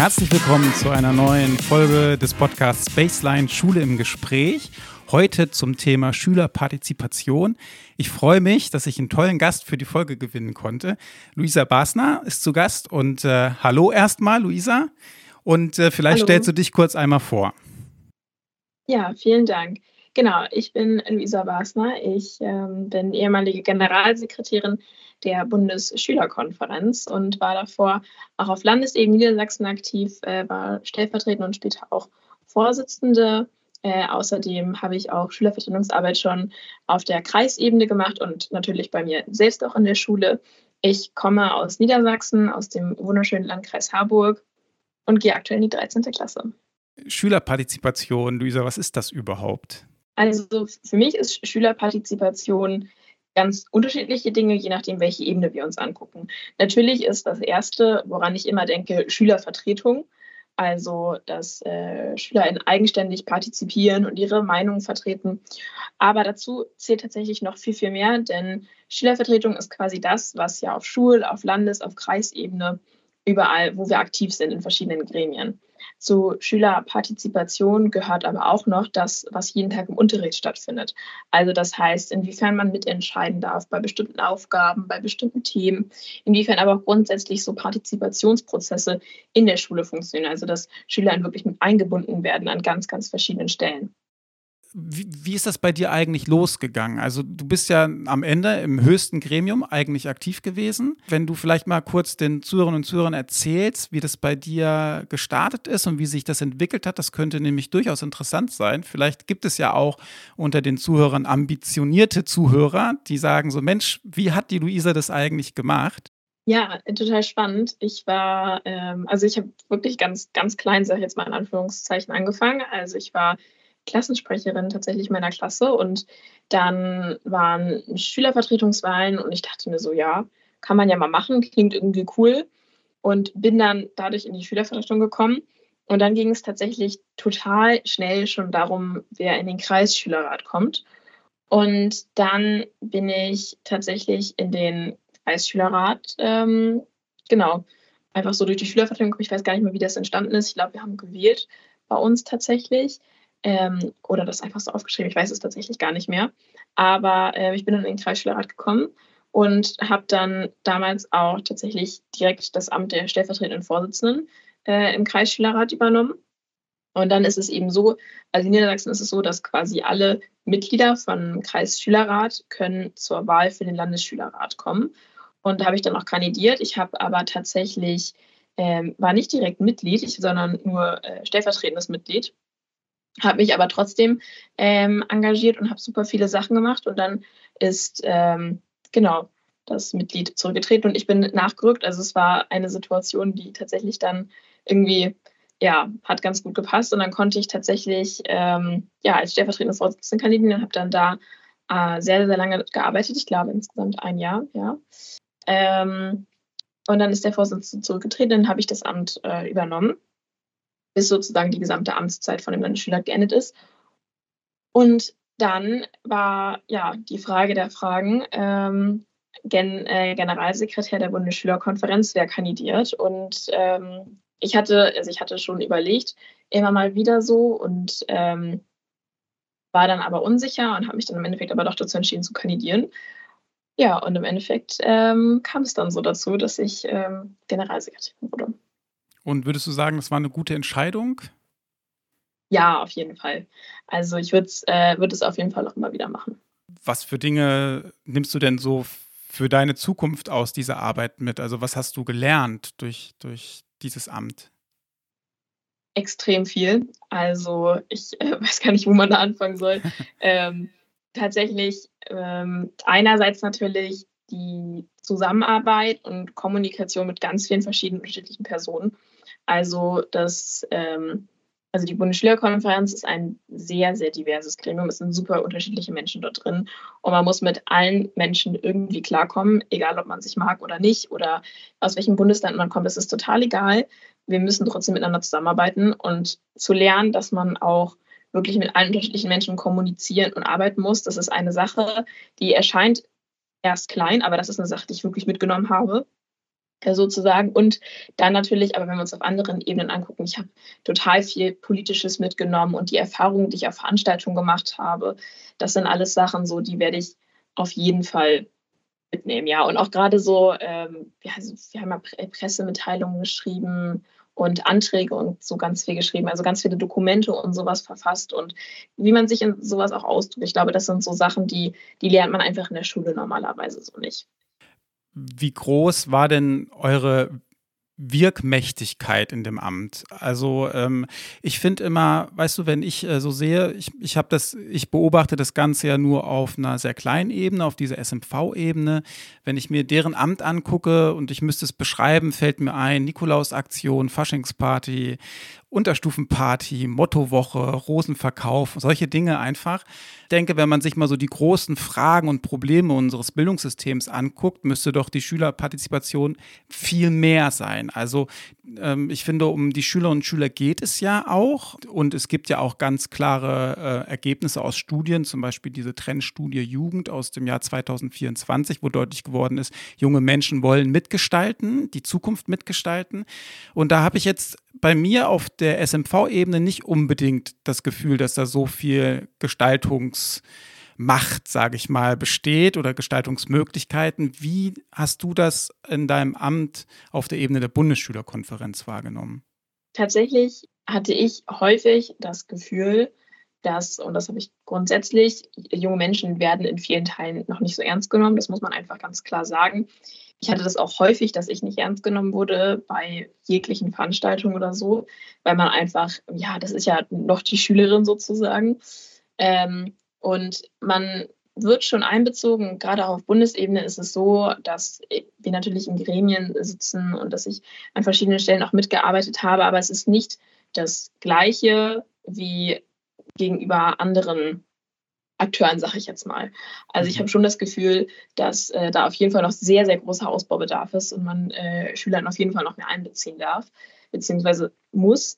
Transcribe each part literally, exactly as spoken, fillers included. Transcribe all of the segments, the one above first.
Herzlich willkommen zu einer neuen Folge des Podcasts Baseline Schule im Gespräch. Heute zum Thema Schülerpartizipation. Ich freue mich, dass ich einen tollen Gast für die Folge gewinnen konnte. Luisa Basner ist zu Gast und äh, hallo erstmal, Luisa. Und äh, vielleicht Hallo. stellst du dich kurz einmal vor. Ja, vielen Dank. Genau, ich bin Luisa Basner. Ich ähm, bin ehemalige Generalsekretärin der Bundesschülerkonferenz und war davor auch auf Landesebene Niedersachsen aktiv, äh, war stellvertretende und später auch Vorsitzende. Äh, außerdem habe ich auch Schülervertretungsarbeit schon auf der Kreisebene gemacht und natürlich bei mir selbst auch in der Schule. Ich komme aus Niedersachsen, aus dem wunderschönen Landkreis Harburg und gehe aktuell in die dreizehnte Klasse. Schülerpartizipation, Luisa, was ist das überhaupt? Also für mich ist Schülerpartizipation ganz unterschiedliche Dinge, je nachdem, welche Ebene wir uns angucken. Natürlich ist das Erste, woran ich immer denke, Schülervertretung. Also, dass äh, SchülerInnen eigenständig partizipieren und ihre Meinung vertreten. Aber dazu zählt tatsächlich noch viel, viel mehr, denn Schülervertretung ist quasi das, was ja auf Schul-, auf Landes-, auf Kreisebene, überall, wo wir aktiv sind in verschiedenen Gremien. Zu Schülerpartizipation gehört aber auch noch das, was jeden Tag im Unterricht stattfindet. Also das heißt, inwiefern man mitentscheiden darf bei bestimmten Aufgaben, bei bestimmten Themen, inwiefern aber auch grundsätzlich so Partizipationsprozesse in der Schule funktionieren. Also dass SchülerInnen wirklich mit eingebunden werden an ganz, ganz verschiedenen Stellen. Wie, wie ist das bei dir eigentlich losgegangen? Also du bist ja am Ende im höchsten Gremium eigentlich aktiv gewesen. Wenn du vielleicht mal kurz den Zuhörerinnen und Zuhörern erzählst, wie das bei dir gestartet ist und wie sich das entwickelt hat, das könnte nämlich durchaus interessant sein. Vielleicht gibt es ja auch unter den Zuhörern ambitionierte Zuhörer, die sagen so, Mensch, wie hat die Luisa das eigentlich gemacht? Ja, total spannend. Ich war, ähm, also ich habe wirklich ganz, ganz klein, sage ich jetzt mal in Anführungszeichen, angefangen. Also ich war Klassensprecherin tatsächlich meiner Klasse und dann waren Schülervertretungswahlen und ich dachte mir so, ja, kann man ja mal machen, klingt irgendwie cool und bin dann dadurch in die Schülervertretung gekommen und dann ging es tatsächlich total schnell schon darum, wer in den Kreisschülerrat kommt und dann bin ich tatsächlich in den Kreisschülerrat, ähm, genau, einfach so durch die Schülervertretung, ich weiß gar nicht mehr, wie das entstanden ist, ich glaube, wir haben gewählt bei uns tatsächlich. Ähm, oder das einfach so aufgeschrieben, ich weiß es tatsächlich gar nicht mehr. Aber äh, ich bin dann in den Kreisschülerrat gekommen und habe dann damals auch tatsächlich direkt das Amt der stellvertretenden Vorsitzenden äh, im Kreisschülerrat übernommen. Und dann ist es eben so, also in Niedersachsen ist es so, dass quasi alle Mitglieder vom Kreisschülerrat können zur Wahl für den Landesschülerrat kommen. Und da habe ich dann auch kandidiert. Ich habe aber tatsächlich, ähm, war nicht direkt Mitglied, ich, sondern nur äh, stellvertretendes Mitglied. Habe mich aber trotzdem ähm, engagiert und habe super viele Sachen gemacht. Und dann ist ähm, genau das Mitglied zurückgetreten und ich bin nachgerückt. Also es war eine Situation, die tatsächlich dann irgendwie, ja, hat ganz gut gepasst. Und dann konnte ich tatsächlich ähm, ja, als stellvertretende Vorsitzende kandidieren und habe dann da äh, sehr, sehr lange gearbeitet. Ich glaube insgesamt ein Jahr, ja. Ähm, und dann ist der Vorsitzende zurückgetreten, dann habe ich das Amt äh, übernommen, bis sozusagen die gesamte Amtszeit von dem Landesschüler geendet ist. Und dann war ja die Frage der Fragen, ähm, Gen äh, Generalsekretär der Bundesschülerkonferenz, wer kandidiert. Und ähm, ich hatte, also ich hatte schon überlegt, immer mal wieder so und ähm, war dann aber unsicher und habe mich dann im Endeffekt aber doch dazu entschieden zu kandidieren. Ja, und im Endeffekt ähm, kam es dann so dazu, dass ich ähm, Generalsekretärin wurde. Und würdest du sagen, das war eine gute Entscheidung? Ja, auf jeden Fall. Also ich würde äh, würd es auf jeden Fall auch immer wieder machen. Was für Dinge nimmst du denn so für deine Zukunft aus dieser Arbeit mit? Also was hast du gelernt durch, durch dieses Amt? Extrem viel. Also ich äh, weiß gar nicht, wo man da anfangen soll. ähm, tatsächlich ähm, einerseits natürlich die Zusammenarbeit und Kommunikation mit ganz vielen verschiedenen unterschiedlichen Personen. Also das, ähm, also die Bundesschülerkonferenz ist ein sehr, sehr diverses Gremium. Es sind super unterschiedliche Menschen dort drin und man muss mit allen Menschen irgendwie klarkommen, egal ob man sich mag oder nicht oder aus welchem Bundesland man kommt. Das ist total egal. Wir müssen trotzdem miteinander zusammenarbeiten und zu lernen, dass man auch wirklich mit allen unterschiedlichen Menschen kommunizieren und arbeiten muss. Das ist eine Sache, die erscheint erst klein, aber das ist eine Sache, die ich wirklich mitgenommen habe. äh, sozusagen. Und dann natürlich, aber wenn wir uns auf anderen Ebenen angucken, ich habe total viel Politisches mitgenommen und die Erfahrungen, die ich auf Veranstaltungen gemacht habe, das sind alles Sachen so, die werde ich auf jeden Fall mitnehmen, ja. Und auch gerade so, ähm, ja, also wir haben ja Pre Pressemitteilungen geschrieben und Anträge und so ganz viel geschrieben, also ganz viele Dokumente und sowas verfasst und wie man sich in sowas auch ausdrückt. Ich glaube, das sind so Sachen, die die lernt man einfach in der Schule normalerweise so nicht. Wie groß war denn eure Wirkmächtigkeit in dem Amt? Also ähm, ich finde immer, weißt du, wenn ich äh, so sehe, ich, ich habe das, ich beobachte das Ganze ja nur auf einer sehr kleinen Ebene, auf dieser S M V-Ebene. Wenn ich mir deren Amt angucke und ich müsste es beschreiben, fällt mir ein, Nikolausaktion, Faschingsparty, Unterstufenparty, Mottowoche, Rosenverkauf, solche Dinge einfach. Ich denke, wenn man sich mal so die großen Fragen und Probleme unseres Bildungssystems anguckt, müsste doch die Schülerpartizipation viel mehr sein. Also ähm, ich finde, um die Schülerinnen und Schüler geht es ja auch und es gibt ja auch ganz klare äh, Ergebnisse aus Studien, zum Beispiel diese Trendstudie Jugend aus dem Jahr zwanzig vierundzwanzig, wo deutlich geworden ist, junge Menschen wollen mitgestalten, die Zukunft mitgestalten. Und da habe ich jetzt bei mir auf der S M V-Ebene nicht unbedingt das Gefühl, dass da so viel Gestaltungsmacht, sage ich mal, besteht oder Gestaltungsmöglichkeiten. Wie hast du das in deinem Amt auf der Ebene der Bundesschülerkonferenz wahrgenommen? Tatsächlich hatte ich häufig das Gefühl, dass, und das habe ich grundsätzlich, junge Menschen werden in vielen Teilen noch nicht so ernst genommen. Das muss man einfach ganz klar sagen. Ich hatte das auch häufig, dass ich nicht ernst genommen wurde bei jeglichen Veranstaltungen oder so, weil man einfach, ja, das ist ja noch die Schülerin sozusagen. Ähm, und man wird schon einbezogen. Gerade auf Bundesebene ist es so, dass wir natürlich in Gremien sitzen und dass ich an verschiedenen Stellen auch mitgearbeitet habe, aber es ist nicht das Gleiche wie gegenüber anderen Akteuren, sage ich jetzt mal. Also ich Mhm. habe schon das Gefühl, dass äh, da auf jeden Fall noch sehr, sehr großer Ausbaubedarf ist und man äh, Schülern auf jeden Fall noch mehr einbeziehen darf, beziehungsweise muss.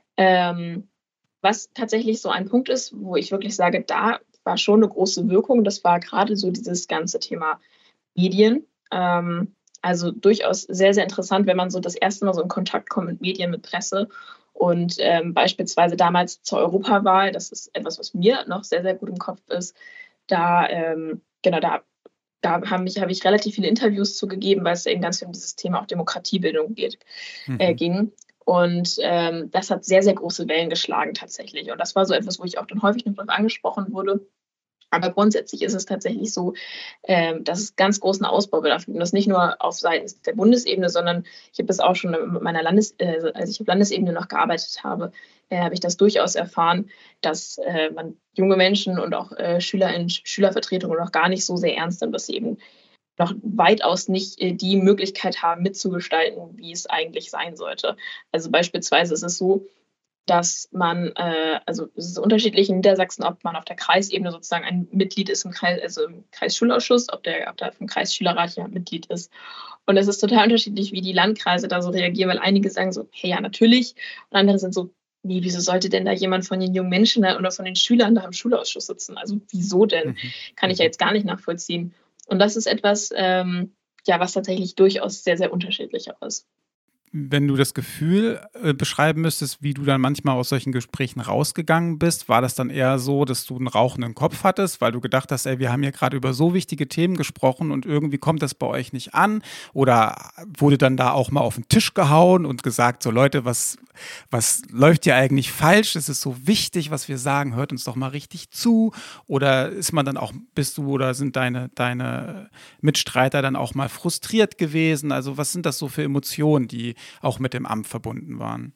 Ähm, was tatsächlich so ein Punkt ist, wo ich wirklich sage, da war schon eine große Wirkung. Das war gerade so dieses ganze Thema Medien. Ähm, also durchaus sehr, sehr interessant, wenn man so das erste Mal so in Kontakt kommt mit Medien, mit Presse. Und ähm, beispielsweise damals zur Europawahl, das ist etwas, was mir noch sehr, sehr gut im Kopf ist, da, ähm, genau, da, da habe mich, hab ich relativ viele Interviews zugegeben, weil es eben ganz viel um dieses Thema auch Demokratiebildung geht, äh, Mhm. ging. Und ähm, das hat sehr, sehr große Wellen geschlagen tatsächlich. Und das war so etwas, wo ich auch dann häufig noch drauf angesprochen wurde. Aber grundsätzlich ist es tatsächlich so, ähm, dass es ganz großen Ausbaubedarf gibt. Und das nicht nur auf Seiten der Bundesebene, sondern ich habe das auch schon mit meiner Landes-, äh, als ich auf Landesebene noch gearbeitet habe, äh, habe ich das durchaus erfahren, dass äh, man junge Menschen und auch äh, SchülerInnen, Schülervertretungen noch gar nicht so sehr ernst nimmt, dass sie eben noch weitaus nicht äh, die Möglichkeit haben, mitzugestalten, wie es eigentlich sein sollte. Also beispielsweise ist es so, dass man, äh, also es ist unterschiedlich in Niedersachsen, ob man auf der Kreisebene sozusagen ein Mitglied ist im Kreis, also im Kreisschulausschuss, ob der, ob der vom Kreisschülerrat ja Mitglied ist. Und es ist total unterschiedlich, wie die Landkreise da so reagieren, weil einige sagen so, hey, ja, natürlich. Und andere sind so, nee, wieso sollte denn da jemand von den jungen Menschen da oder von den Schülern da im Schulausschuss sitzen? Also wieso denn? Mhm. Kann ich ja Mhm. jetzt gar nicht nachvollziehen. Und das ist etwas, ähm, ja, was tatsächlich durchaus sehr, sehr unterschiedlich auch ist. Wenn du das Gefühl äh, beschreiben müsstest, wie du dann manchmal aus solchen Gesprächen rausgegangen bist, war das dann eher so, dass du einen rauchenden Kopf hattest, weil du gedacht hast, ey, wir haben ja gerade über so wichtige Themen gesprochen und irgendwie kommt das bei euch nicht an? Oder wurde dann da auch mal auf den Tisch gehauen und gesagt, so Leute, was, was läuft hier eigentlich falsch? Es ist so wichtig, was wir sagen, hört uns doch mal richtig zu. Oder ist man dann auch, bist du oder sind deine, deine Mitstreiter dann auch mal frustriert gewesen? Also was sind das so für Emotionen, die auch mit dem Amt verbunden waren?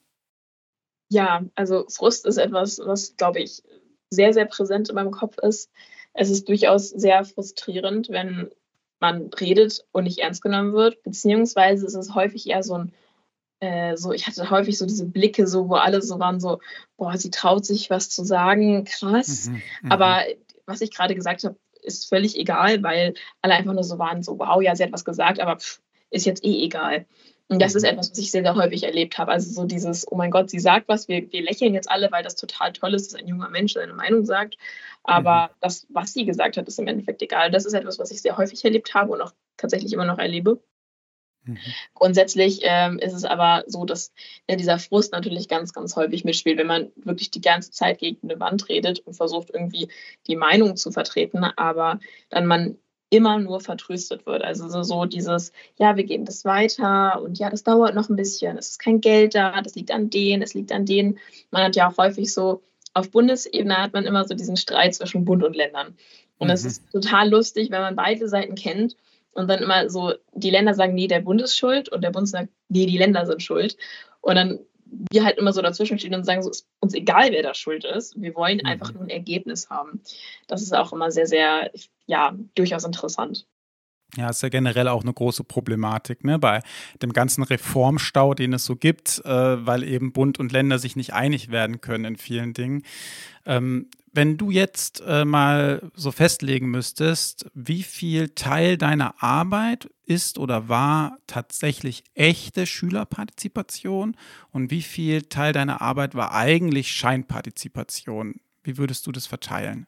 Ja, also Frust ist etwas, was, glaube ich, sehr, sehr präsent in meinem Kopf ist. Es ist durchaus sehr frustrierend, wenn man redet und nicht ernst genommen wird, beziehungsweise ist es häufig eher so ein, äh, so, ich hatte häufig so diese Blicke, so, wo alle so waren, so, boah, sie traut sich was zu sagen, krass. Mhm, mhm, Aber was ich gerade gesagt habe, ist völlig egal, weil alle einfach nur so waren, so, wow, ja, sie hat was gesagt, aber pff, ist jetzt eh egal. Und das ist mhm, etwas, was ich sehr, sehr häufig erlebt habe. Also so dieses, oh mein Gott, sie sagt was, wir, wir lächeln jetzt alle, weil das total toll ist, dass ein junger Mensch seine Meinung sagt. mhm. Aber das, was sie gesagt hat, ist im Endeffekt egal. Das ist etwas, was ich sehr häufig erlebt habe und auch tatsächlich immer noch erlebe. Mhm. Grundsätzlich ähm, ist es aber so, dass ja, dieser Frust natürlich ganz, ganz häufig mitspielt, wenn man wirklich die ganze Zeit gegen eine Wand redet und versucht irgendwie die Meinung zu vertreten, aber dann man immer nur vertröstet wird. Also so, so dieses, ja, wir geben das weiter und ja, das dauert noch ein bisschen, es ist kein Geld da, das liegt an denen, es liegt an denen. Man hat ja auch häufig so, auf Bundesebene hat man immer so diesen Streit zwischen Bund und Ländern. Und es Mhm. ist total lustig, wenn man beide Seiten kennt und dann immer so, die Länder sagen, nee, der Bund ist schuld und der Bund sagt, nee, die Länder sind schuld. Und dann wir halt immer so dazwischen stehen und sagen, so ist uns egal, wer da schuld ist. Wir wollen einfach Mhm. nur ein Ergebnis haben. Das ist auch immer sehr, sehr, ja, durchaus interessant. Ja, ist ja generell auch eine große Problematik, ne, bei dem ganzen Reformstau, den es so gibt, äh, weil eben Bund und Länder sich nicht einig werden können in vielen Dingen. Ähm, wenn du jetzt äh, mal so festlegen müsstest, wie viel Teil deiner Arbeit ist oder war tatsächlich echte Schülerpartizipation und wie viel Teil deiner Arbeit war eigentlich Scheinpartizipation? Wie würdest du das verteilen?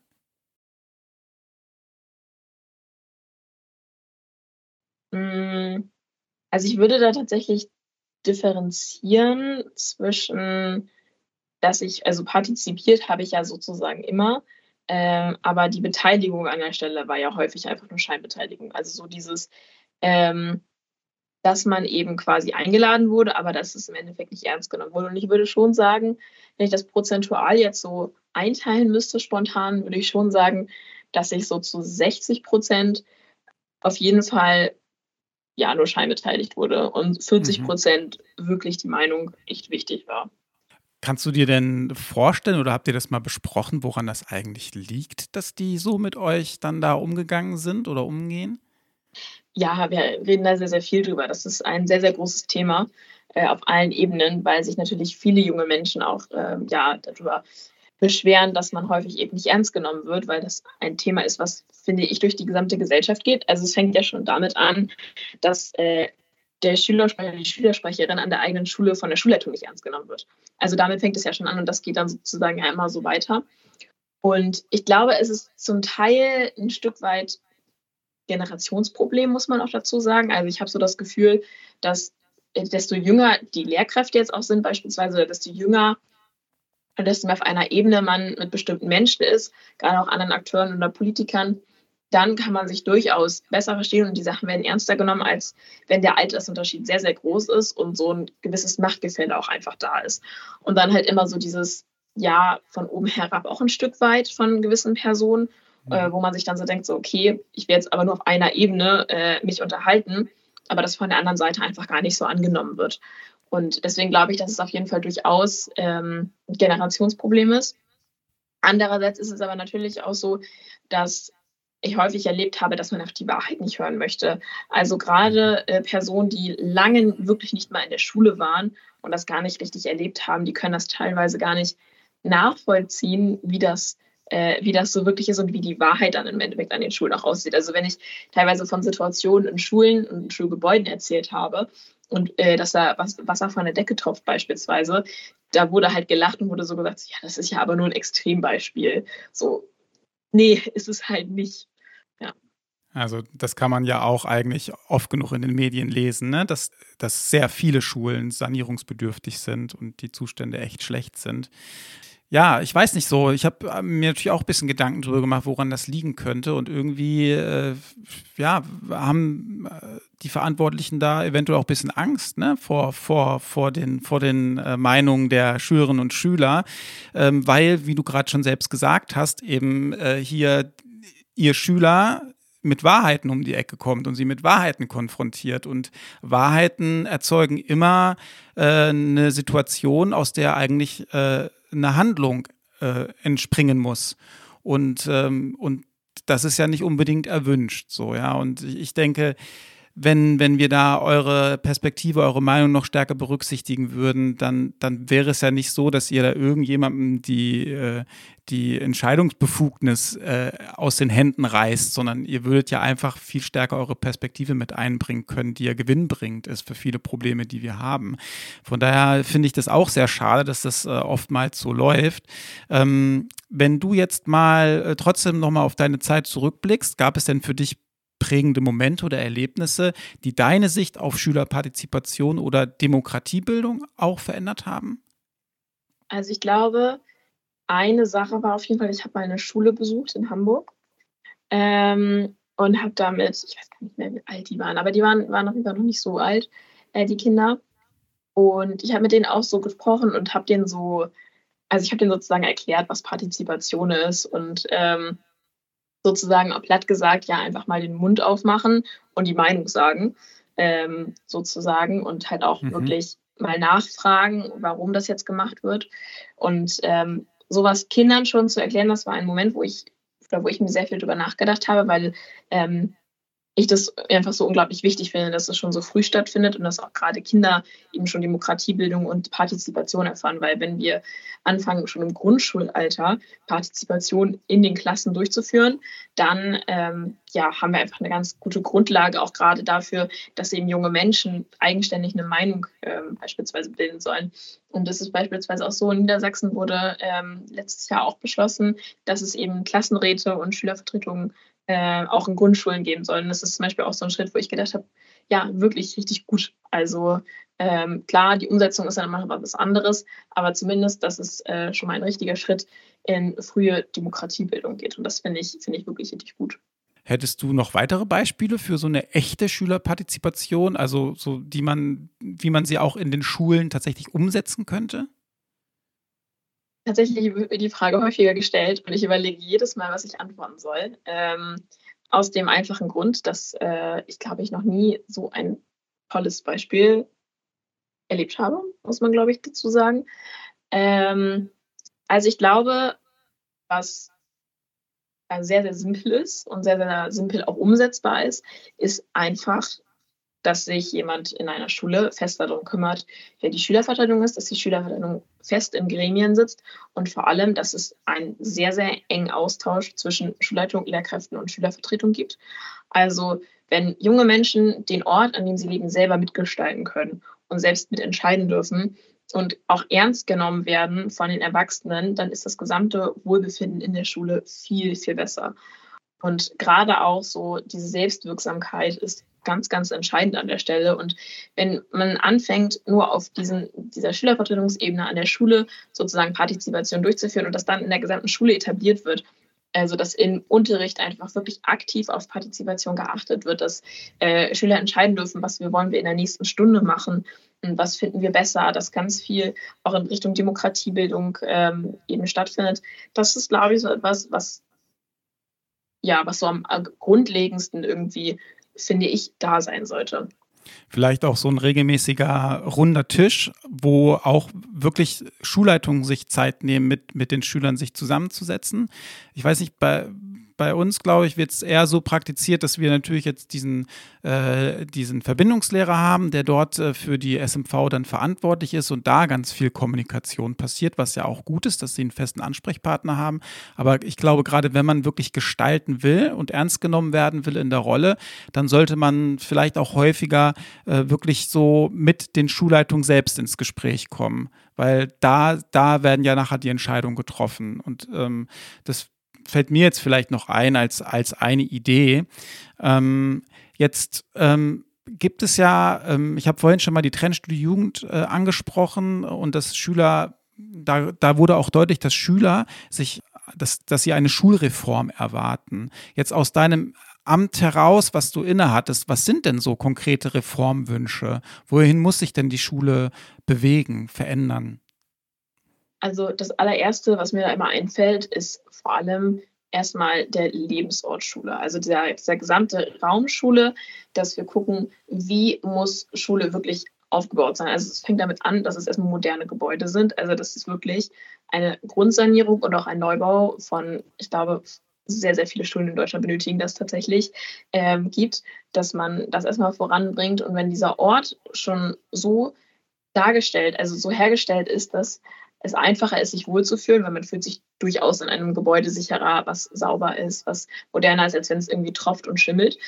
Mm, Also ich würde da tatsächlich differenzieren zwischen, dass ich, also partizipiert habe ich ja sozusagen immer, ähm, aber die Beteiligung an der Stelle war ja häufig einfach nur Scheinbeteiligung. Also so dieses, ähm, dass man eben quasi eingeladen wurde, aber dass es im Endeffekt nicht ernst genommen wurde. Und ich würde schon sagen, wenn ich das prozentual jetzt so einteilen müsste, spontan, würde ich schon sagen, dass ich so zu sechzig Prozent auf jeden Fall ja nur scheinbeteiligt wurde und vierzig Mhm. Prozent wirklich die Meinung echt wichtig war. Kannst du dir denn vorstellen oder habt ihr das mal besprochen, woran das eigentlich liegt, dass die so mit euch dann da umgegangen sind oder umgehen? Ja, wir reden da sehr, sehr viel drüber. Das ist ein sehr, sehr großes Thema äh, auf allen Ebenen, weil sich natürlich viele junge Menschen auch ähm, ja, darüber beschweren, dass man häufig eben nicht ernst genommen wird, weil das ein Thema ist, was, finde ich, durch die gesamte Gesellschaft geht. Also es fängt ja schon damit an, dass äh, der Schülersprecher, die Schülersprecherin an der eigenen Schule von der Schulleitung nicht ernst genommen wird. Also damit fängt es ja schon an und das geht dann sozusagen ja immer so weiter. Und ich glaube, es ist zum Teil ein Stück weit Generationsproblem, muss man auch dazu sagen. Also ich habe so das Gefühl, dass äh, desto jünger die Lehrkräfte jetzt auch sind beispielsweise, oder desto jünger, desto mehr auf einer Ebene man mit bestimmten Menschen ist, gerade auch anderen Akteuren oder Politikern, dann kann man sich durchaus besser verstehen und die Sachen werden ernster genommen, als wenn der Altersunterschied sehr, sehr groß ist und so ein gewisses Machtgefälle auch einfach da ist. Und dann halt immer so dieses, ja, von oben herab auch ein Stück weit von gewissen Personen, äh, Mhm. wo man sich dann so denkt, so, okay, ich will jetzt aber nur auf einer Ebene äh, mich unterhalten, aber das von der anderen Seite einfach gar nicht so angenommen wird. Und deswegen glaube ich, dass es auf jeden Fall durchaus ähm, ein Generationsproblem ist. Andererseits ist es aber natürlich auch so, dass ich häufig erlebt habe, dass man auf die Wahrheit nicht hören möchte. Also Mhm. gerade äh, Personen, die lange wirklich nicht mal in der Schule waren und das gar nicht richtig erlebt haben, die können das teilweise gar nicht nachvollziehen, wie das, äh, wie das so wirklich ist und wie die Wahrheit dann im Endeffekt an den Schulen auch aussieht. Also wenn ich teilweise von Situationen in Schulen und Schulgebäuden erzählt habe und äh, dass da was, Wasser von der Decke tropft beispielsweise, da wurde halt gelacht und wurde so gesagt, ja, das ist ja aber nur ein Extrembeispiel. So, nee, ist es halt nicht. Ja. Also das kann man ja auch eigentlich oft genug in den Medien lesen, ne? dass, dass sehr viele Schulen sanierungsbedürftig sind und die Zustände echt schlecht sind. Ja, ich weiß nicht so. Ich habe äh, mir natürlich auch ein bisschen Gedanken darüber gemacht, woran das liegen könnte. Und irgendwie, äh, ja, haben äh, die Verantwortlichen da eventuell auch ein bisschen Angst, ne, vor, vor, vor den, vor den äh, Meinungen der Schülerinnen und Schüler, ähm, weil, wie du gerade schon selbst gesagt hast, eben äh, hier ihr Schüler mit Wahrheiten um die Ecke kommt und sie mit Wahrheiten konfrontiert. Und Wahrheiten erzeugen immer äh, eine Situation, aus der eigentlich äh, eine Handlung äh, entspringen muss. Und, ähm, und das ist ja nicht unbedingt erwünscht. So, ja. Und ich denke, wenn, wenn wir da eure Perspektive, eure Meinung noch stärker berücksichtigen würden, dann, dann wäre es ja nicht so, dass ihr da irgendjemandem die, äh, die Entscheidungsbefugnis äh, aus den Händen reißt, sondern ihr würdet ja einfach viel stärker eure Perspektive mit einbringen können, die ja gewinnbringend ist für viele Probleme, die wir haben. Von daher finde ich das auch sehr schade, dass das äh, oftmals so läuft. Ähm, wenn du jetzt mal äh, trotzdem nochmal auf deine Zeit zurückblickst, gab es denn für dich prägende Momente oder Erlebnisse, die deine Sicht auf Schülerpartizipation oder Demokratiebildung auch verändert haben? Also ich glaube, eine Sache war auf jeden Fall, ich habe mal eine Schule besucht in Hamburg ähm, und habe damit, ich weiß gar nicht mehr, wie alt die waren, aber die waren, waren auf jeden Fall noch nicht so alt, äh, die Kinder. Und ich habe mit denen auch so gesprochen und habe denen so, also ich habe denen sozusagen erklärt, was Partizipation ist und ähm, sozusagen auch platt gesagt, ja, einfach mal den Mund aufmachen und die Meinung sagen, ähm, sozusagen, und halt auch Mhm. wirklich mal nachfragen, warum das jetzt gemacht wird. Und ähm, sowas Kindern schon zu erklären, das war ein Moment, wo ich, oder wo ich mir sehr viel drüber nachgedacht habe, weil ähm, ich das einfach so unglaublich wichtig finde, dass es schon so früh stattfindet und dass auch gerade Kinder eben schon Demokratiebildung und Partizipation erfahren, weil wenn wir anfangen, schon im Grundschulalter Partizipation in den Klassen durchzuführen, dann ähm, ja, haben wir einfach eine ganz gute Grundlage auch gerade dafür, dass eben junge Menschen eigenständig eine Meinung ähm, beispielsweise bilden sollen. Und das ist beispielsweise auch so, in Niedersachsen wurde ähm, letztes Jahr auch beschlossen, dass es eben Klassenräte und Schülervertretungen äh, auch in Grundschulen geben sollen. Das ist zum Beispiel auch so ein Schritt, wo ich gedacht habe, ja, wirklich richtig gut. Also ähm, klar, die Umsetzung ist dann immer noch was anderes, aber zumindest, dass es äh, schon mal ein richtiger Schritt in frühe Demokratiebildung geht. Und das finde ich, finde ich wirklich richtig gut. Hättest du noch weitere Beispiele für so eine echte Schülerpartizipation, also so, die man, wie man sie auch in den Schulen tatsächlich umsetzen könnte? Tatsächlich wird mir die Frage häufiger gestellt und ich überlege jedes Mal, was ich antworten soll. Ähm, aus dem einfachen Grund, dass äh, ich, glaube ich, noch nie so ein tolles Beispiel erlebt habe, muss man, glaube ich, dazu sagen. Ähm, also ich glaube, was äh, sehr, sehr simpel ist und sehr, sehr simpel auch umsetzbar ist, ist einfach, dass sich jemand in einer Schule fest darum kümmert, wer die Schülervertretung ist, dass die Schülervertretung fest in Gremien sitzt und vor allem, dass es einen sehr, sehr engen Austausch zwischen Schulleitung, Lehrkräften und Schülervertretung gibt. Also wenn junge Menschen den Ort, an dem sie leben, selber mitgestalten können und selbst mitentscheiden dürfen und auch ernst genommen werden von den Erwachsenen, dann ist das gesamte Wohlbefinden in der Schule viel, viel besser. Und gerade auch so diese Selbstwirksamkeit ist ganz, ganz entscheidend an der Stelle. Und wenn man anfängt, nur auf diesen, dieser Schülervertretungsebene an der Schule sozusagen Partizipation durchzuführen und das dann in der gesamten Schule etabliert wird, also dass im Unterricht einfach wirklich aktiv auf Partizipation geachtet wird, dass äh, Schüler entscheiden dürfen, was wir wollen wir in der nächsten Stunde machen und was finden wir besser, dass ganz viel auch in Richtung Demokratiebildung ähm, eben stattfindet. Das ist, glaube ich, so etwas, was ja, was so am grundlegendsten irgendwie, finde ich, da sein sollte. Vielleicht auch so ein regelmäßiger runder Tisch, wo auch wirklich Schulleitungen sich Zeit nehmen, mit, mit den Schülern sich zusammenzusetzen. Ich weiß nicht, bei, bei uns, glaube ich, wird es eher so praktiziert, dass wir natürlich jetzt diesen, äh, diesen Verbindungslehrer haben, der dort äh, für die S M V dann verantwortlich ist und da ganz viel Kommunikation passiert, was ja auch gut ist, dass sie einen festen Ansprechpartner haben. Aber ich glaube, gerade wenn man wirklich gestalten will und ernst genommen werden will in der Rolle, dann sollte man vielleicht auch häufiger äh, wirklich so mit den Schulleitungen selbst ins Gespräch kommen, weil da, da werden ja nachher die Entscheidungen getroffen. Und ähm, das fällt mir jetzt vielleicht noch ein als, als eine Idee. Ähm, jetzt ähm, gibt es ja, ähm, ich habe vorhin schon mal die Trennstudie Jugend äh, angesprochen und dass Schüler, da, da wurde auch deutlich, dass Schüler sich, dass, dass sie eine Schulreform erwarten. Jetzt aus deinem Amt heraus, was du innehattest, was sind denn so konkrete Reformwünsche? Wohin muss sich denn die Schule bewegen, verändern? Also das allererste, was mir da immer einfällt, ist vor allem erstmal der Lebensort Schule. Also dieser, dieser gesamte Raum Schule, dass wir gucken, wie muss Schule wirklich aufgebaut sein. Also es fängt damit an, dass es erstmal moderne Gebäude sind. Also das ist wirklich eine Grundsanierung und auch ein Neubau von, ich glaube, sehr, sehr viele Schulen in Deutschland benötigen das tatsächlich, ähm, gibt, dass man das erstmal voranbringt. Und wenn dieser Ort schon so dargestellt, also so hergestellt ist, dass es einfacher ist, sich wohlzufühlen, weil man fühlt sich durchaus in einem Gebäude sicherer, was sauber ist, was moderner ist, als wenn es irgendwie tropft und schimmelt.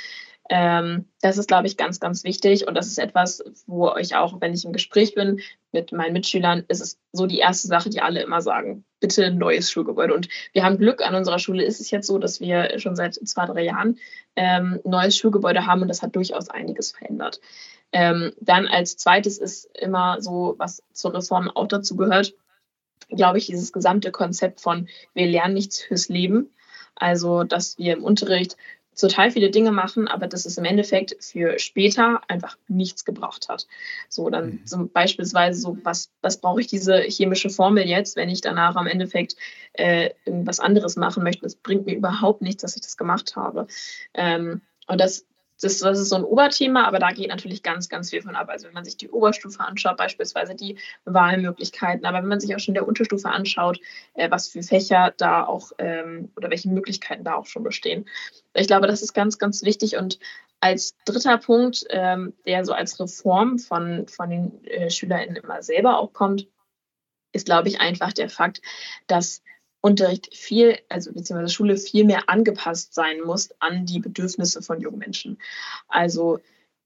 Ähm, das ist, glaube ich, ganz, ganz wichtig und das ist etwas, wo ich auch, wenn ich im Gespräch bin mit meinen Mitschülern, ist es so die erste Sache, die alle immer sagen, bitte ein neues Schulgebäude. Und wir haben Glück, an unserer Schule ist es jetzt so, dass wir schon seit zwei, drei Jahren ähm, ein neues Schulgebäude haben und das hat durchaus einiges verändert. Ähm, dann als zweites ist immer so, was zur Reform auch dazu gehört, glaube ich, dieses gesamte Konzept von wir lernen nichts fürs Leben. Also, dass wir im Unterricht total viele Dinge machen, aber dass es im Endeffekt für später einfach nichts gebracht hat. So, dann so beispielsweise so, was, was brauche ich diese chemische Formel jetzt, wenn ich danach am Endeffekt äh, irgendwas anderes machen möchte? Das bringt mir überhaupt nichts, dass ich das gemacht habe. Ähm, und das Das, das ist so ein Oberthema, aber da geht natürlich ganz, ganz viel von ab. Also wenn man sich die Oberstufe anschaut, beispielsweise die Wahlmöglichkeiten, aber wenn man sich auch schon der Unterstufe anschaut, äh, was für Fächer da auch ähm, oder welche Möglichkeiten da auch schon bestehen. Ich glaube, das ist ganz, ganz wichtig. Und als dritter Punkt, ähm, der so als Reform von, von den äh, SchülerInnen immer selber auch kommt, ist, glaube ich, einfach der Fakt, dass Unterricht viel, also beziehungsweise Schule viel mehr angepasst sein muss an die Bedürfnisse von jungen Menschen. Also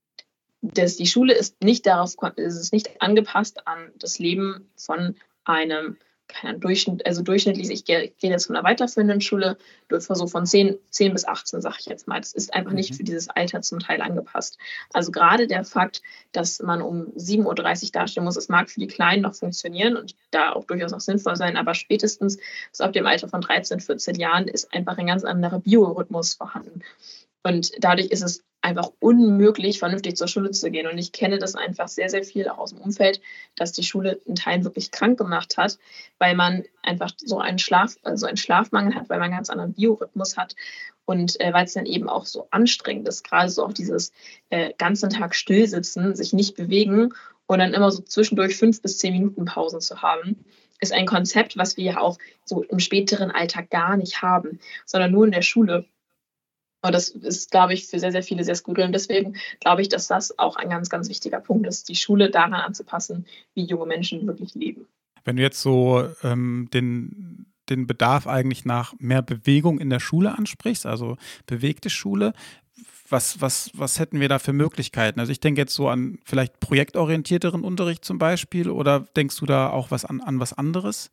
das, die Schule ist nicht darauf, ist es nicht angepasst an das Leben von einem, keine Ahnung, Durchschnitt, also durchschnittlich, ich gehe, gehe jetzt von einer weiterführenden Schule, so von zehn, zehn bis achtzehn, sage ich jetzt mal. Das ist einfach nicht für dieses Alter zum Teil angepasst. Also gerade der Fakt, dass man um sieben Uhr dreißig dastehen muss, es mag für die Kleinen noch funktionieren und da auch durchaus noch sinnvoll sein, aber spätestens so ab dem Alter von dreizehn, vierzehn Jahren ist einfach ein ganz anderer Biorhythmus vorhanden. Und dadurch ist es einfach unmöglich, vernünftig zur Schule zu gehen. Und ich kenne das einfach sehr, sehr viel auch aus dem Umfeld, dass die Schule in Teilen wirklich krank gemacht hat, weil man einfach so einen Schlaf, also einen Schlafmangel hat, weil man einen ganz anderen Biorhythmus hat und äh, weil es dann eben auch so anstrengend ist, gerade so auch dieses äh, ganzen Tag stillsitzen, sich nicht bewegen und dann immer so zwischendurch fünf bis zehn Minuten Pausen zu haben, ist ein Konzept, was wir ja auch so im späteren Alltag gar nicht haben, sondern nur in der Schule. Und das ist, glaube ich, für sehr, sehr viele sehr skurril. Und deswegen glaube ich, dass das auch ein ganz, ganz wichtiger Punkt ist, die Schule daran anzupassen, wie junge Menschen wirklich leben. Wenn du jetzt so ähm, den, den Bedarf eigentlich nach mehr Bewegung in der Schule ansprichst, also bewegte Schule, was, was, was hätten wir da für Möglichkeiten? Also ich denke jetzt so an vielleicht projektorientierteren Unterricht zum Beispiel, oder denkst du da auch was an, an was anderes?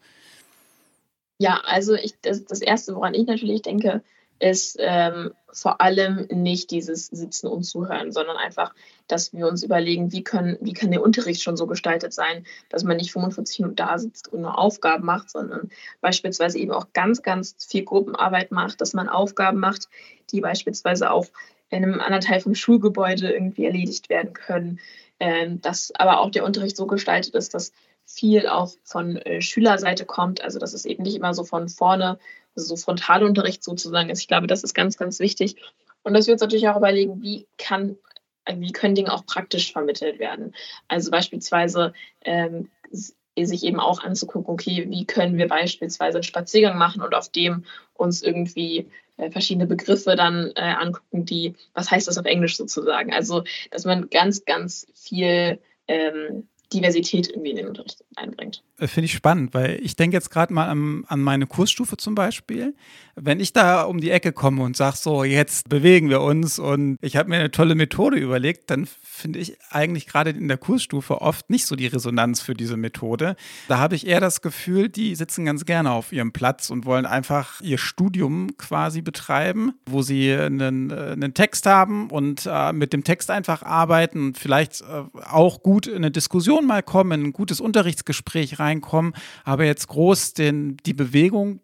Ja, also ich, das, das Erste, woran ich natürlich denke, ist ähm, vor allem nicht dieses Sitzen und Zuhören, sondern einfach, dass wir uns überlegen, wie, können, wie kann der Unterricht schon so gestaltet sein, dass man nicht fünfundvierzig Minuten da sitzt und nur Aufgaben macht, sondern beispielsweise eben auch ganz, ganz viel Gruppenarbeit macht, dass man Aufgaben macht, die beispielsweise auch in einem anderen Teil vom Schulgebäude irgendwie erledigt werden können. Ähm, dass aber auch der Unterricht so gestaltet ist, dass viel auch von äh, Schülerseite kommt, also dass es eben nicht immer so von vorne, also so Frontalunterricht sozusagen ist. Ich glaube, das ist ganz, ganz wichtig. Und dass wir uns natürlich auch überlegen, wie kann, wie können Dinge auch praktisch vermittelt werden. Also beispielsweise ähm, sich eben auch anzugucken, okay, wie können wir beispielsweise einen Spaziergang machen und auf dem uns irgendwie äh, verschiedene Begriffe dann äh, angucken, die, was heißt das auf Englisch sozusagen? Also, dass man ganz, ganz viel ähm, Diversität irgendwie in den Unterricht einbringt. Finde ich spannend, weil ich denke jetzt gerade mal an, an meine Kursstufe zum Beispiel. Wenn ich da um die Ecke komme und sage, so jetzt bewegen wir uns und ich habe mir eine tolle Methode überlegt, dann finde ich eigentlich gerade in der Kursstufe oft nicht so die Resonanz für diese Methode. Da habe ich eher das Gefühl, die sitzen ganz gerne auf ihrem Platz und wollen einfach ihr Studium quasi betreiben, wo sie einen, einen Text haben und äh, mit dem Text einfach arbeiten und vielleicht äh, auch gut in eine Diskussion mal kommen, in ein gutes Unterrichtsgespräch reinkommen, aber jetzt groß den, die Bewegung,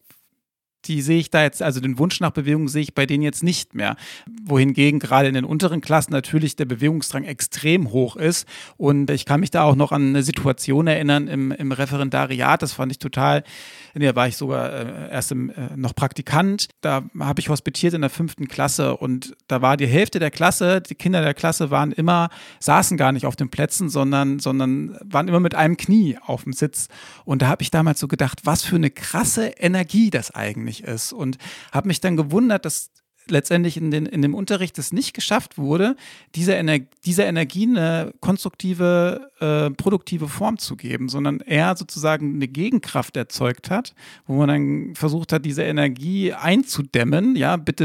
die sehe ich da jetzt, also den Wunsch nach Bewegung sehe ich bei denen jetzt nicht mehr. Wohingegen gerade in den unteren Klassen natürlich der Bewegungsdrang extrem hoch ist. Und ich kann mich da auch noch an eine Situation erinnern im, im Referendariat. Das fand ich total, da war ich sogar äh, erst im, äh, noch Praktikant. Da habe ich hospitiert in der fünften Klasse und da war die Hälfte der Klasse, die Kinder der Klasse waren immer, saßen gar nicht auf den Plätzen, sondern, sondern waren immer mit einem Knie auf dem Sitz. Und da habe ich damals so gedacht, was für eine krasse Energie das eigentlich ist, und habe mich dann gewundert, dass letztendlich in, den, in dem Unterricht es nicht geschafft wurde, dieser, Ener- dieser Energie eine konstruktive, äh, produktive Form zu geben, sondern eher sozusagen eine Gegenkraft erzeugt hat, wo man dann versucht hat, diese Energie einzudämmen, ja, bitte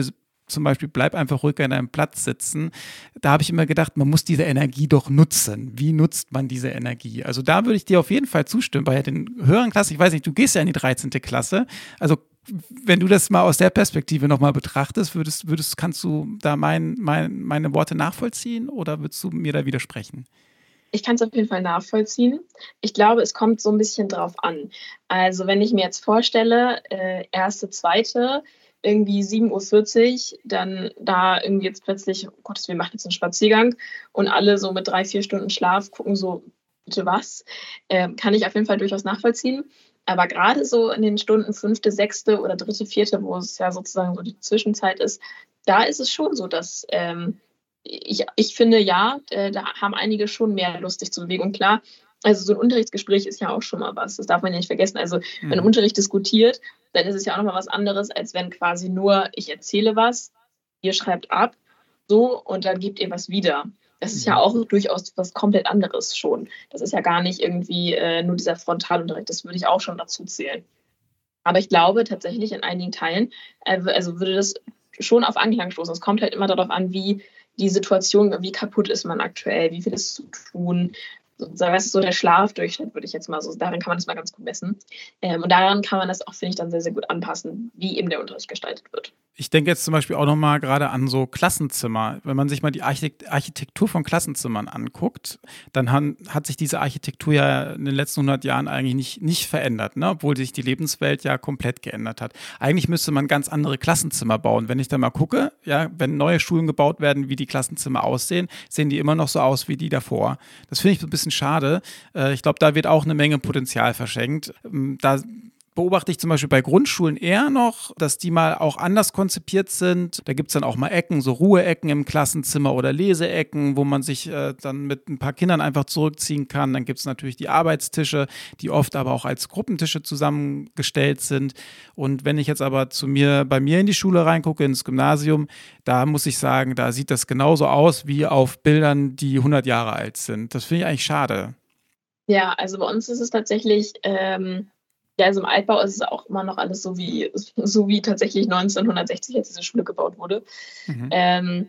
zum Beispiel bleib einfach ruhig an deinem Platz sitzen, da habe ich immer gedacht, man muss diese Energie doch nutzen. Wie nutzt man diese Energie? Also da würde ich dir auf jeden Fall zustimmen. Bei den höheren Klassen, ich weiß nicht, du gehst ja in die dreizehnte Klasse, also wenn du das mal aus der Perspektive nochmal betrachtest, würdest, würdest, kannst du da mein, mein, meine Worte nachvollziehen oder würdest du mir da widersprechen? Ich kann es auf jeden Fall nachvollziehen. Ich glaube, es kommt so ein bisschen drauf an. Also wenn ich mir jetzt vorstelle, äh, erste, zweite, irgendwie sieben Uhr vierzig, dann da irgendwie jetzt plötzlich, oh Gott, wir machen jetzt einen Spaziergang und alle so mit drei, vier Stunden Schlaf gucken so, bitte was, äh, kann ich auf jeden Fall durchaus nachvollziehen. Aber gerade so in den Stunden fünfte, sechste oder dritte, vierte, wo es ja sozusagen so die Zwischenzeit ist, da ist es schon so, dass ähm, ich, ich finde, ja, äh, da haben einige schon mehr Lust, sich zu bewegen. Und klar, also so ein Unterrichtsgespräch ist ja auch schon mal was. Das darf man ja nicht vergessen. Also wenn ein Mhm. Unterricht diskutiert, dann ist es ja auch nochmal was anderes, als wenn quasi nur ich erzähle was, ihr schreibt ab, so und dann gebt ihr was wieder. Das ist ja Mhm. auch durchaus was komplett anderes schon. Das ist ja gar nicht irgendwie äh, nur dieser Frontalunterricht. Das würde ich auch schon dazu zählen. Aber ich glaube tatsächlich in einigen Teilen, äh, also würde das schon auf Anklang stoßen. Es kommt halt immer darauf an, wie die Situation, wie kaputt ist man aktuell, wie viel ist zu tun. So, was ist so der Schlafdurchschnitt, würde ich jetzt mal so, daran kann man das mal ganz gut messen. Ähm, und daran kann man das auch, finde ich, dann sehr, sehr gut anpassen, wie eben der Unterricht gestaltet wird. Ich denke jetzt zum Beispiel auch nochmal gerade an so Klassenzimmer. Wenn man sich mal die Architekt- Architektur von Klassenzimmern anguckt, dann han- hat sich diese Architektur ja in den letzten hundert Jahren eigentlich nicht, nicht verändert, ne? Obwohl sich die Lebenswelt ja komplett geändert hat. Eigentlich müsste man ganz andere Klassenzimmer bauen. Wenn ich da mal gucke, ja, wenn neue Schulen gebaut werden, wie die Klassenzimmer aussehen, sehen die immer noch so aus wie die davor. Das finde ich so ein bisschen schade. Äh, ich glaube, da wird auch eine Menge Potenzial verschenkt. Ähm, Da beobachte ich zum Beispiel bei Grundschulen eher noch, dass die mal auch anders konzipiert sind. Da gibt es dann auch mal Ecken, so Ruheecken im Klassenzimmer oder Leseecken, wo man sich äh, dann mit ein paar Kindern einfach zurückziehen kann. Dann gibt es natürlich die Arbeitstische, die oft aber auch als Gruppentische zusammengestellt sind. Und wenn ich jetzt aber zu mir, bei mir in die Schule reingucke, ins Gymnasium, da muss ich sagen, da sieht das genauso aus wie auf Bildern, die hundert Jahre alt sind. Das finde ich eigentlich schade. Ja, also bei uns ist es tatsächlich, ähm, ja, also im Altbau ist es auch immer noch alles so wie, so wie tatsächlich neunzehnhundertsechzig, als diese Schule gebaut wurde. Mhm. Ähm,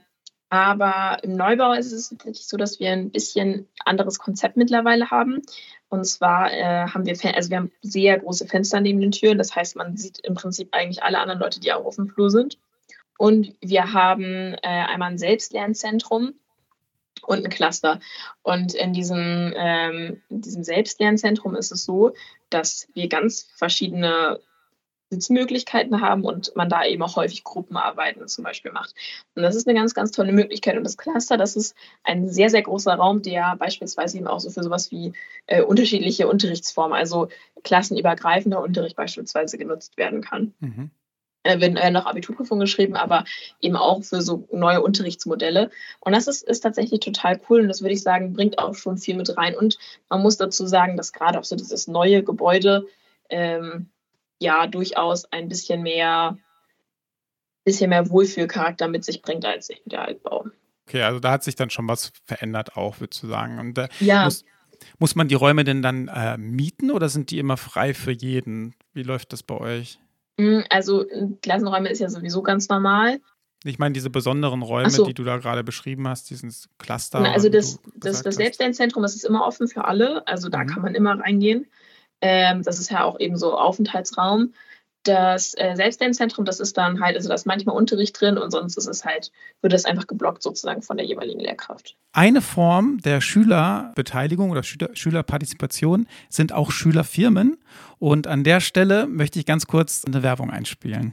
aber im Neubau ist es tatsächlich so, dass wir ein bisschen anderes Konzept mittlerweile haben. Und zwar äh, haben wir, Fen- also wir haben sehr große Fenster neben den Türen. Das heißt, man sieht im Prinzip eigentlich alle anderen Leute, die auch auf dem Flur sind. Und wir haben äh, einmal ein Selbstlernzentrum und ein Cluster. Und in diesem, ähm, in diesem Selbstlernzentrum ist es so, dass wir ganz verschiedene Sitzmöglichkeiten haben und man da eben auch häufig Gruppenarbeiten zum Beispiel macht. Und das ist eine ganz, ganz tolle Möglichkeit. Und das Cluster, das ist ein sehr, sehr großer Raum, der beispielsweise eben auch so für sowas wie äh, unterschiedliche Unterrichtsformen, also klassenübergreifender Unterricht beispielsweise genutzt werden kann. Mhm. Äh, werden äh, noch Abiturprüfungen geschrieben, aber eben auch für so neue Unterrichtsmodelle. Und das ist, ist tatsächlich total cool und das würde ich sagen, bringt auch schon viel mit rein. Und man muss dazu sagen, dass gerade auch so dieses neue Gebäude ähm, ja durchaus ein bisschen mehr, bisschen mehr Wohlfühlcharakter mit sich bringt als der Altbau. Okay, also da hat sich dann schon was verändert auch, würdest du sagen. Und äh, Ja, muss, muss man die Räume denn dann äh, mieten oder sind die immer frei für jeden? Wie läuft das bei euch? mh, also äh, Klassenräume ist ja sowieso ganz normal. Ich meine, diese besonderen Ach Räume, die so, du da gerade beschrieben hast, dieses na, Cluster also oder wie du das, das, gesagt das hast. Selbstlernzentrum, das ist immer offen für alle, also da Mhm. kann man immer reingehen. Ähm, das ist ja auch eben so Aufenthaltsraum. Das äh, Selbstlernzentrum, das ist dann halt, also da ist manchmal Unterricht drin und sonst ist es halt, wird das einfach geblockt sozusagen von der jeweiligen Lehrkraft. Eine Form der Schülerbeteiligung oder Schüler, Schülerpartizipation sind auch Schülerfirmen. Und an der Stelle möchte ich ganz kurz eine Werbung einspielen.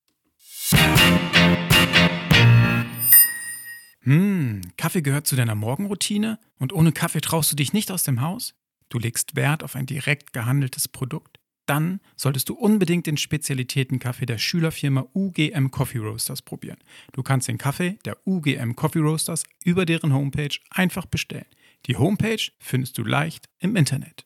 Hm, Kaffee gehört zu deiner Morgenroutine und ohne Kaffee traust du dich nicht aus dem Haus? Du legst Wert auf ein direkt gehandeltes Produkt? Dann solltest du unbedingt den Spezialitätenkaffee der Schülerfirma U G M Coffee Roasters probieren. Du kannst den Kaffee der U G M Coffee Roasters über deren Homepage einfach bestellen. Die Homepage findest du leicht im Internet.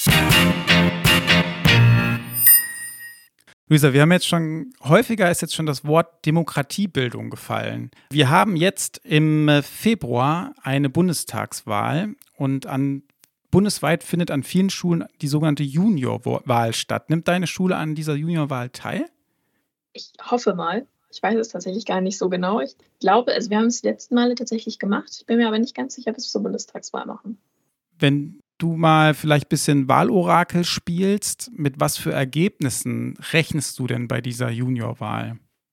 Luisa, wir haben jetzt schon, häufiger ist jetzt schon das Wort Demokratiebildung gefallen. Wir haben jetzt im Februar eine Bundestagswahl und an, bundesweit findet an vielen Schulen die sogenannte Juniorwahl statt. Nimmt deine Schule an dieser Juniorwahl teil? Ich hoffe mal. Ich weiß es tatsächlich gar nicht so genau. Ich glaube, also wir haben es die letzten Male tatsächlich gemacht. Ich bin mir aber nicht ganz sicher, bis wir zur Bundestagswahl machen. Wenn du mal vielleicht ein bisschen Wahlorakel spielst, mit was für Ergebnissen rechnest du denn bei dieser Juniorwahl?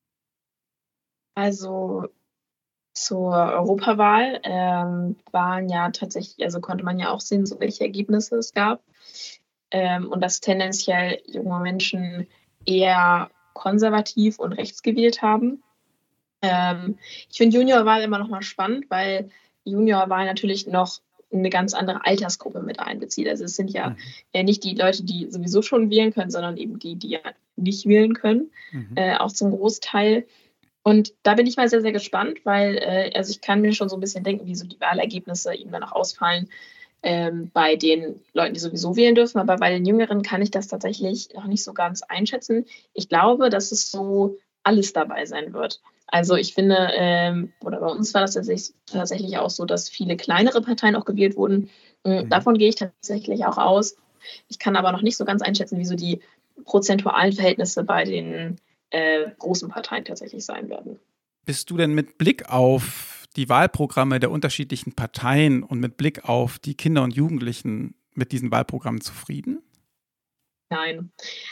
Also zur Europawahl ähm, waren ja tatsächlich, also konnte man ja auch sehen, so welche Ergebnisse es gab. Ähm, und dass tendenziell junge Menschen eher konservativ und rechts gewählt haben. Ähm, ich finde Juniorwahl immer noch mal spannend, weil Juniorwahl natürlich noch eine ganz andere Altersgruppe mit einbezieht. Also es sind ja Mhm. äh, nicht die Leute, die sowieso schon wählen können, sondern eben die, die ja nicht wählen können, Mhm. äh, auch zum Großteil. Und da bin ich mal sehr, sehr gespannt, weil äh, also ich kann mir schon so ein bisschen denken, wie so die Wahlergebnisse eben dann auch ausfallen ähm, bei den Leuten, die sowieso wählen dürfen. Aber bei den Jüngeren kann ich das tatsächlich noch nicht so ganz einschätzen. Ich glaube, dass es so alles dabei sein wird. Also ich finde, ähm, oder bei uns war das tatsächlich, tatsächlich auch so, dass viele kleinere Parteien auch gewählt wurden. Mhm. Davon gehe ich tatsächlich auch aus. Ich kann aber noch nicht so ganz einschätzen, wie so die prozentualen Verhältnisse bei den äh, großen Parteien tatsächlich sein werden. Bist du denn mit Blick auf die Wahlprogramme der unterschiedlichen Parteien und mit Blick auf die Kinder und Jugendlichen mit diesen Wahlprogrammen zufrieden? Nein,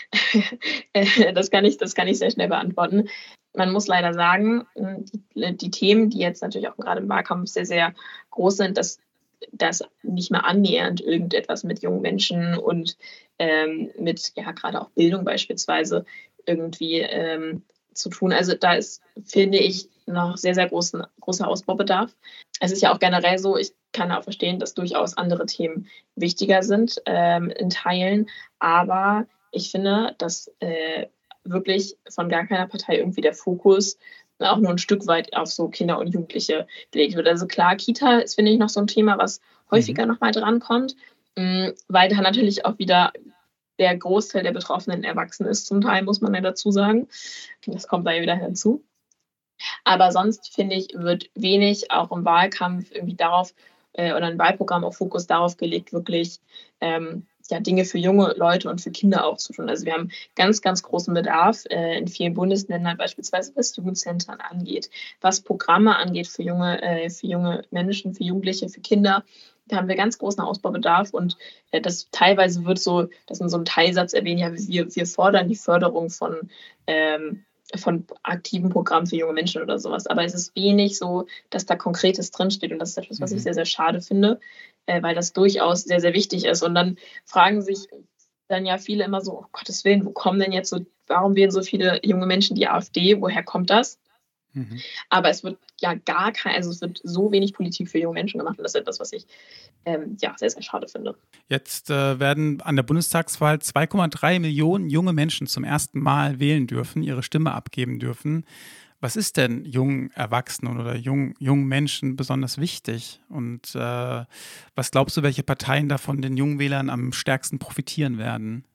das kann ich, das kann ich sehr schnell beantworten. Man muss leider sagen, die, die Themen, die jetzt natürlich auch gerade im Wahlkampf sehr, sehr groß sind, dass das nicht mehr annähernd irgendetwas mit jungen Menschen und ähm, mit, ja, gerade auch Bildung beispielsweise irgendwie ähm, zu tun. Also da ist, finde ich, noch sehr, sehr großen, großer Ausbaubedarf. Es ist ja auch generell so, ich kann auch verstehen, dass durchaus andere Themen wichtiger sind ähm, in Teilen. Aber ich finde, dass äh, wirklich von gar keiner Partei irgendwie der Fokus auch nur ein Stück weit auf so Kinder und Jugendliche gelegt wird. Also klar, Kita ist, finde ich, noch so ein Thema, was häufiger mhm. nochmal drankommt, weil da natürlich auch wieder der Großteil der Betroffenen erwachsen ist, zum Teil, muss man ja dazu sagen. Das kommt da ja wieder hinzu. Aber sonst, finde ich, wird wenig auch im Wahlkampf irgendwie darauf äh, oder ein Wahlprogramm auf Fokus darauf gelegt, wirklich ähm, ja, Dinge für junge Leute und für Kinder auch zu tun. Also wir haben ganz, ganz großen Bedarf äh, in vielen Bundesländern, beispielsweise was Jugendzentren angeht, was Programme angeht für junge, äh, für junge Menschen, für Jugendliche, für Kinder. Da haben wir ganz großen Ausbaubedarf und äh, das teilweise wird so, das in so einem Teilsatz erwähnt, ja, wir, wir fordern die Förderung von ähm, von aktiven Programmen für junge Menschen oder sowas. Aber es ist wenig so, dass da Konkretes drinsteht. Und das ist etwas, was ich sehr, sehr schade finde, äh, weil das durchaus sehr, sehr wichtig ist. Und dann fragen sich dann ja viele immer so, um Gottes Willen, wo kommen denn jetzt so, warum wählen so viele junge Menschen die AfD? Woher kommt das? Mhm. Aber es wird ja gar kein, also es wird so wenig Politik für junge Menschen gemacht. Und das ist etwas, was ich ähm, ja, sehr, sehr schade finde. Jetzt äh, werden an der Bundestagswahl zwei Komma drei Millionen junge Menschen zum ersten Mal wählen dürfen, ihre Stimme abgeben dürfen. Was ist denn jungen Erwachsenen oder jungen, jungen Menschen besonders wichtig? Und äh, was glaubst du, welche Parteien davon den jungen Wählern am stärksten profitieren werden?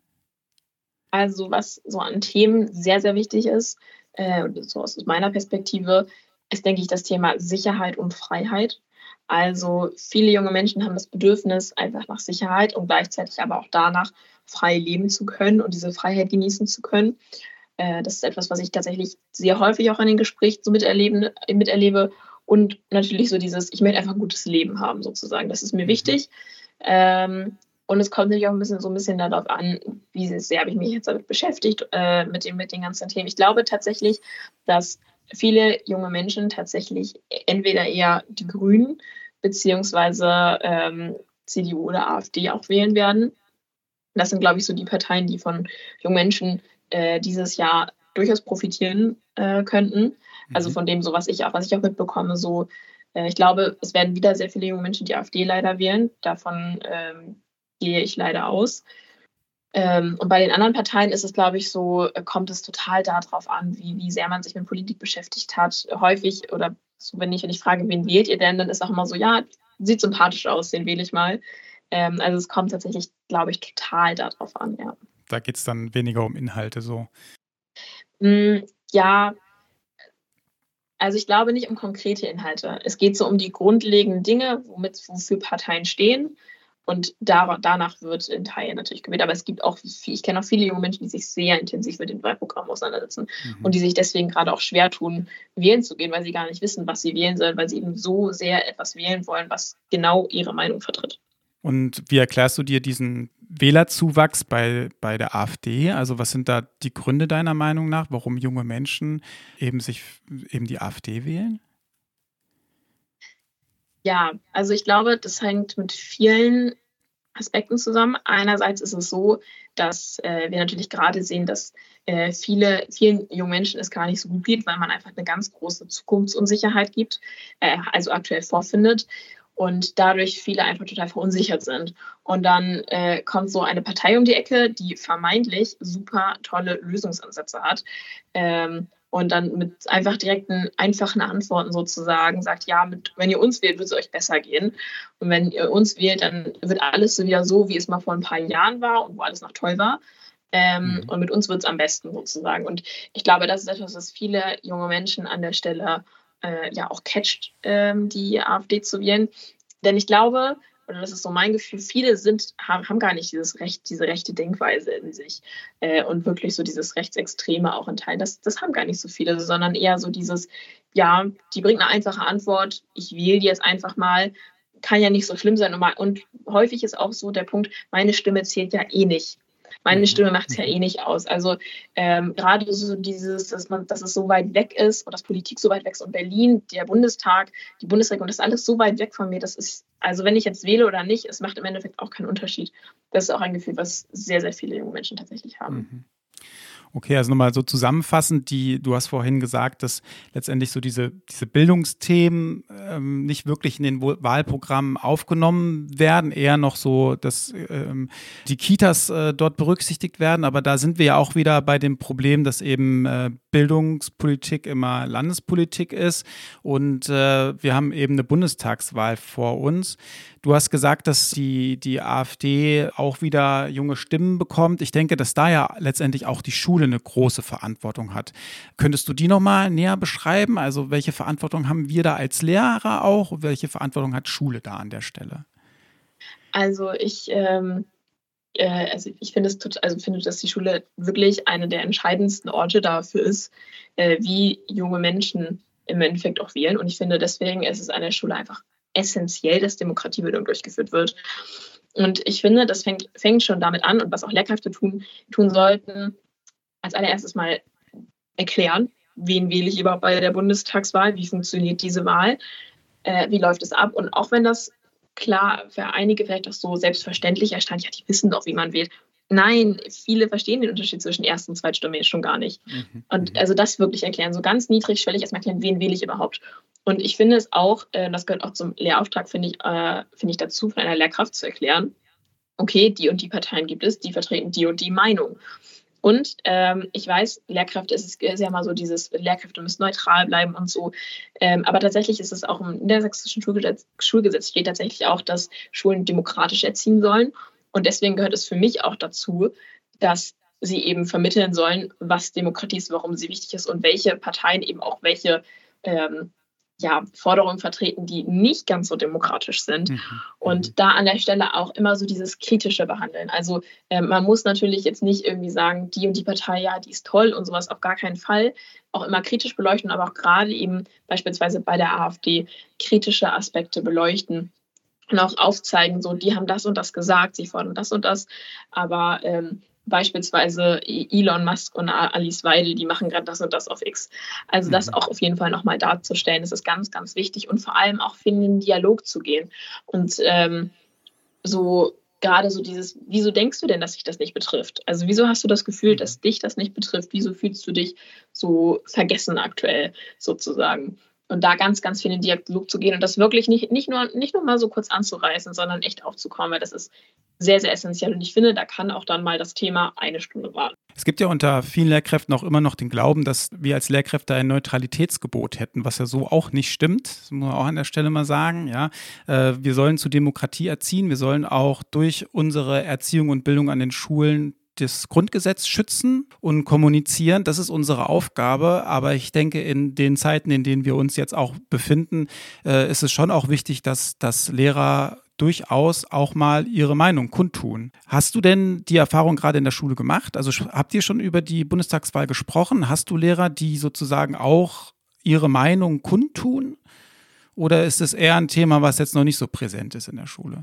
Also was so an Themen sehr, sehr wichtig ist, äh, so aus meiner Perspektive, ist, denke ich, das Thema Sicherheit und Freiheit. Also viele junge Menschen haben das Bedürfnis einfach nach Sicherheit und gleichzeitig aber auch danach, frei leben zu können und diese Freiheit genießen zu können. Äh, das ist etwas, was ich tatsächlich sehr häufig auch in den Gesprächen so miterleben, miterlebe. Und natürlich so dieses, ich möchte einfach ein gutes Leben haben sozusagen. Das ist mir wichtig. Ähm, Und es kommt natürlich auch ein bisschen so ein bisschen darauf an, wie sehr habe ich mich jetzt damit beschäftigt, äh, mit, dem, mit den ganzen Themen. Ich glaube tatsächlich, dass viele junge Menschen tatsächlich entweder eher die Grünen beziehungsweise ähm, C D U oder AfD auch wählen werden. Das sind, glaube ich, so die Parteien, die von jungen Menschen äh, dieses Jahr durchaus profitieren äh, könnten. Also von dem, so was ich auch, was ich auch mitbekomme, so äh, ich glaube, es werden wieder sehr viele junge Menschen die AfD leider wählen. Davon ähm, gehe ich leider aus. Ähm, und bei den anderen Parteien ist es, glaube ich, so, kommt es total darauf an, wie, wie sehr man sich mit Politik beschäftigt hat. Häufig, oder so, wenn ich, wenn ich frage, wen wählt ihr denn, dann ist auch immer so, ja, sieht sympathisch aus, den wähle ich mal. Ähm, also es kommt tatsächlich, glaube ich, total darauf an, ja. Da geht es dann weniger um Inhalte so. Mm, ja, also ich glaube nicht um konkrete Inhalte. Es geht so um die grundlegenden Dinge, womit, wofür Parteien stehen. Und da, danach wird in Teilen natürlich gewählt. Aber es gibt auch, ich kenne auch viele junge Menschen, die sich sehr intensiv mit dem Wahlprogramm auseinandersetzen mhm. und die sich deswegen gerade auch schwer tun, wählen zu gehen, weil sie gar nicht wissen, was sie wählen sollen, weil sie eben so sehr etwas wählen wollen, was genau ihre Meinung vertritt. Und wie erklärst du dir diesen Wählerzuwachs bei, bei der AfD? Also was sind da die Gründe deiner Meinung nach, warum junge Menschen eben sich eben die AfD wählen? Ja, also ich glaube, das hängt mit vielen Aspekten zusammen. Einerseits ist es so, dass äh, wir natürlich gerade sehen, dass äh, viele, vielen jungen Menschen es gar nicht so gut geht, weil man einfach eine ganz große Zukunftsunsicherheit gibt, äh, also aktuell vorfindet. Und dadurch viele einfach total verunsichert sind. Und dann äh, kommt so eine Partei um die Ecke, die vermeintlich super tolle Lösungsansätze hat. Ähm, und dann mit einfach direkten, einfachen Antworten sozusagen sagt, ja, mit, wenn ihr uns wählt, wird es euch besser gehen. Und wenn ihr uns wählt, dann wird alles so wieder so, wie es mal vor ein paar Jahren war und wo alles noch toll war. Ähm, mhm. Und mit uns wird es am besten sozusagen. Und ich glaube, das ist etwas, was viele junge Menschen an der Stelle äh, ja auch catcht, ähm, die AfD zu wählen. Denn ich glaube, oder das ist so mein Gefühl, viele sind, haben, haben gar nicht dieses Recht, diese rechte Denkweise in sich äh, und wirklich so dieses Rechtsextreme auch in Teilen. Das, das haben gar nicht so viele, sondern eher so dieses, ja, die bringt eine einfache Antwort, ich wähle die jetzt einfach mal, kann ja nicht so schlimm sein. Und, mal, und häufig ist auch so der Punkt, meine Stimme zählt ja eh nicht. Meine Stimme macht es ja eh nicht aus. Also ähm, gerade so dieses, dass man, dass es so weit weg ist und dass Politik so weit weg ist und Berlin, der Bundestag, die Bundesregierung, das ist alles so weit weg von mir. Das ist, also wenn ich jetzt wähle oder nicht, es macht im Endeffekt auch keinen Unterschied. Das ist auch ein Gefühl, was sehr, sehr viele junge Menschen tatsächlich haben. Mhm. Okay, also nochmal so zusammenfassend, die, du hast vorhin gesagt, dass letztendlich so diese, diese Bildungsthemen ähm, nicht wirklich in den Wahlprogrammen aufgenommen werden, eher noch so, dass ähm, die Kitas äh, dort berücksichtigt werden, aber da sind wir ja auch wieder bei dem Problem, dass eben äh, Bildungspolitik immer Landespolitik ist und äh, wir haben eben eine Bundestagswahl vor uns. Du hast gesagt, dass die, die AfD auch wieder junge Stimmen bekommt. Ich denke, dass da ja letztendlich auch die Schule eine große Verantwortung hat. Könntest du die nochmal näher beschreiben? Also welche Verantwortung haben wir da als Lehrer auch? Und welche Verantwortung hat Schule da an der Stelle? Also ich, ähm, äh, also ich finde, es tot, also finde, dass die Schule wirklich eine der entscheidendsten Orte dafür ist, äh, wie junge Menschen im Endeffekt auch wählen. Und ich finde, deswegen ist es an der Schule einfach essentiell, dass Demokratiebildung durchgeführt wird. Und ich finde, das fängt, fängt schon damit an und was auch Lehrkräfte tun, tun sollten, als allererstes mal erklären, wen wähle ich überhaupt bei der Bundestagswahl, wie funktioniert diese Wahl, äh, wie läuft es ab. Und auch wenn das klar für einige vielleicht auch so selbstverständlich erscheint, ja, die wissen doch, wie man wählt. Nein, viele verstehen den Unterschied zwischen Erst- und Zweitstimme jetzt schon gar nicht. Mhm. Und also das wirklich erklären, so ganz niedrigschwellig erstmal erklären, wen wähle ich überhaupt. Und ich finde es auch, äh, das gehört auch zum Lehrauftrag, finde ich, äh, finde ich dazu, von einer Lehrkraft zu erklären, okay, die und die Parteien gibt es, die vertreten die und die Meinung. Und ähm, ich weiß, Lehrkräfte ist, ist ja mal so dieses, Lehrkräfte müssen neutral bleiben und so. Ähm, aber tatsächlich ist es auch im niedersächsischen Schulgesetz, Schulgesetz steht tatsächlich auch, dass Schulen demokratisch erziehen sollen. Und deswegen gehört es für mich auch dazu, dass sie eben vermitteln sollen, was Demokratie ist, warum sie wichtig ist und welche Parteien eben auch welche ähm, ja, Forderungen vertreten, die nicht ganz so demokratisch sind. Mhm. Und da an der Stelle auch immer so dieses kritische Behandeln. Also äh, man muss natürlich jetzt nicht irgendwie sagen, die und die Partei, ja, die ist toll und sowas, auf gar keinen Fall. Auch immer kritisch beleuchten, aber auch gerade eben beispielsweise bei der AfD kritische Aspekte beleuchten. Und auch aufzeigen, so, die haben das und das gesagt, sie fordern das und das, aber ähm, beispielsweise Elon Musk und Alice Weidel, die machen gerade das und das auf X. Also das auch auf jeden Fall nochmal darzustellen, das ist ganz, ganz wichtig und vor allem auch in den Dialog zu gehen. Und ähm, so gerade so dieses, wieso denkst du denn, dass sich das nicht betrifft? Also wieso hast du das Gefühl, dass dich das nicht betrifft? Wieso fühlst du dich so vergessen aktuell sozusagen? Und da ganz, ganz viel in den Dialog zu gehen und das wirklich nicht, nicht, nur, nicht nur mal so kurz anzureißen, sondern echt aufzukommen, weil das ist sehr, sehr essentiell. Und ich finde, da kann auch dann mal das Thema eine Stunde warten. Es gibt ja unter vielen Lehrkräften auch immer noch den Glauben, dass wir als Lehrkräfte ein Neutralitätsgebot hätten, was ja so auch nicht stimmt. Das muss man auch an der Stelle mal sagen. Ja, wir sollen zu Demokratie erziehen. Wir sollen auch durch unsere Erziehung und Bildung an den Schulen das Grundgesetz schützen und kommunizieren. Das ist unsere Aufgabe. Aber ich denke, in den Zeiten, in denen wir uns jetzt auch befinden, äh, ist es schon auch wichtig, dass, dass Lehrer durchaus auch mal ihre Meinung kundtun. Hast du denn die Erfahrung gerade in der Schule gemacht? Also habt ihr schon über die Bundestagswahl gesprochen? Hast du Lehrer, die sozusagen auch ihre Meinung kundtun? Oder ist es eher ein Thema, was jetzt noch nicht so präsent ist in der Schule?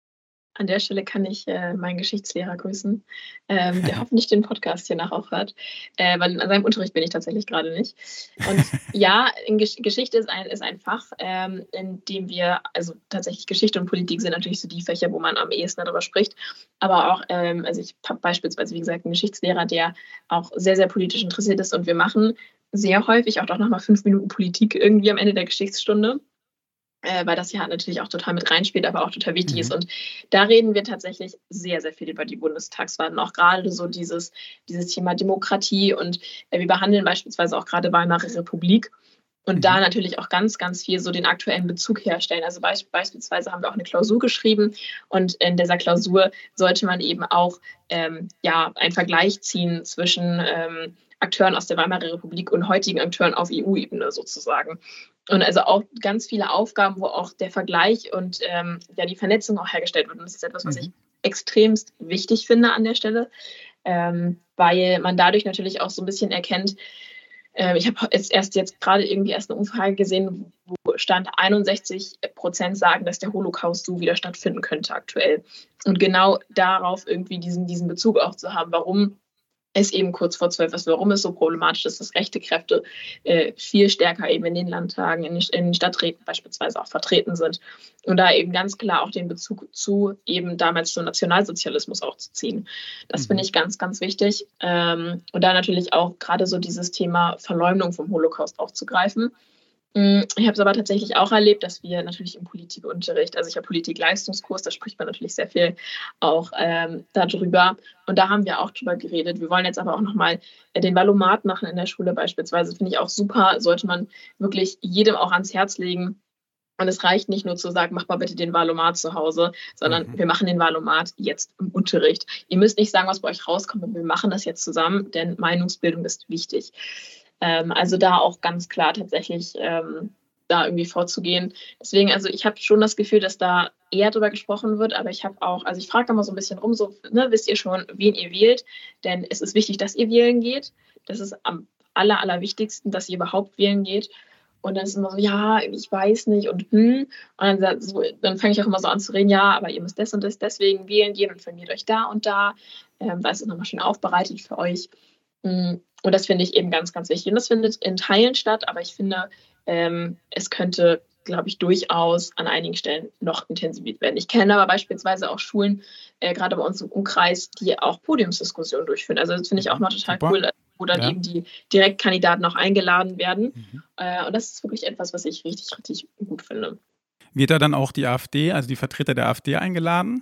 An der Stelle kann ich äh, meinen Geschichtslehrer grüßen, ähm, der hoffentlich den Podcast hier nach auch hört, äh, weil an seinem Unterricht bin ich tatsächlich gerade nicht. Und ja, in Gesch- Geschichte ist ein, ist ein Fach, ähm, in dem wir, also tatsächlich Geschichte und Politik sind natürlich so die Fächer, wo man am ehesten darüber spricht. Aber auch, ähm, also ich habe beispielsweise, wie gesagt, einen Geschichtslehrer, der auch sehr, sehr politisch interessiert ist und wir machen sehr häufig auch doch nochmal fünf Minuten Politik irgendwie am Ende der Geschichtsstunde. Äh, weil das ja natürlich auch total mit reinspielt, aber auch total wichtig mhm. ist. Und da reden wir tatsächlich sehr, sehr viel über die Bundestagswahl und auch gerade so dieses, dieses Thema Demokratie und äh, wir behandeln beispielsweise auch gerade Weimarer Republik und mhm. da natürlich auch ganz, ganz viel so den aktuellen Bezug herstellen. Also beisp- beispielsweise haben wir auch eine Klausur geschrieben und in dieser Klausur sollte man eben auch ähm, ja, einen Vergleich ziehen zwischen ähm, Akteuren aus der Weimarer Republik und heutigen Akteuren auf E U-Ebene sozusagen. Und also auch ganz viele Aufgaben, wo auch der Vergleich und ähm, ja die Vernetzung auch hergestellt wird. Und das ist etwas, was mhm. ich extremst wichtig finde an der Stelle, ähm, weil man dadurch natürlich auch so ein bisschen erkennt, äh, ich habe jetzt erst jetzt gerade irgendwie erst eine Umfrage gesehen, wo stand einundsechzig Prozent sagen, dass der Holocaust so wieder stattfinden könnte aktuell. Und genau darauf irgendwie diesen, diesen Bezug auch zu haben, warum es eben kurz vor zwölf ist, warum es so problematisch ist, dass rechte Kräfte äh, viel stärker eben in den Landtagen, in, in den Stadträten beispielsweise auch vertreten sind. Und da eben ganz klar auch den Bezug zu eben damals zum Nationalsozialismus auch zu ziehen. Das mhm. finde ich ganz, ganz wichtig. Ähm, und da natürlich auch gerade so dieses Thema Verleumdung vom Holocaust aufzugreifen. Ich habe es aber tatsächlich auch erlebt, dass wir natürlich im Politikunterricht, also ich habe Politik-Leistungskurs, da spricht man natürlich sehr viel auch ähm, darüber. Und da haben wir auch drüber geredet. Wir wollen jetzt aber auch nochmal den Valomat machen in der Schule beispielsweise. Finde ich auch super, sollte man wirklich jedem auch ans Herz legen. Und es reicht nicht nur zu sagen, mach mal bitte den Valomat zu Hause, sondern mhm. wir machen den Valomat jetzt im Unterricht. Ihr müsst nicht sagen, was bei euch rauskommt, aber wir machen das jetzt zusammen, denn Meinungsbildung ist wichtig. Ähm, also da auch ganz klar tatsächlich ähm, da irgendwie vorzugehen. Deswegen, also ich habe schon das Gefühl, dass da eher drüber gesprochen wird, aber ich habe auch, also ich frage immer so ein bisschen rum, so, ne, wisst ihr schon, wen ihr wählt? Denn es ist wichtig, dass ihr wählen geht. Das ist am aller, allerwichtigsten, dass ihr überhaupt wählen geht. Und dann ist immer so, ja, ich weiß nicht und hm. Und dann, so, dann fange ich auch immer so an zu reden, ja, aber ihr müsst das und das deswegen wählen gehen und informiert euch da und da, ähm, weil es ist nochmal schön aufbereitet für euch. Und das finde ich eben ganz, ganz wichtig. Und das findet in Teilen statt, aber ich finde, ähm, es könnte, glaube ich, durchaus an einigen Stellen noch intensiviert werden. Ich kenne aber beispielsweise auch Schulen, äh, gerade bei uns im Umkreis, die auch Podiumsdiskussionen durchführen. Also das finde ich auch mal total Super. cool, wo dann ja. eben die Direktkandidaten auch eingeladen werden. Mhm. Äh, und das ist wirklich etwas, was ich richtig, richtig gut finde. Wird da dann auch die AfD, also die Vertreter der AfD eingeladen?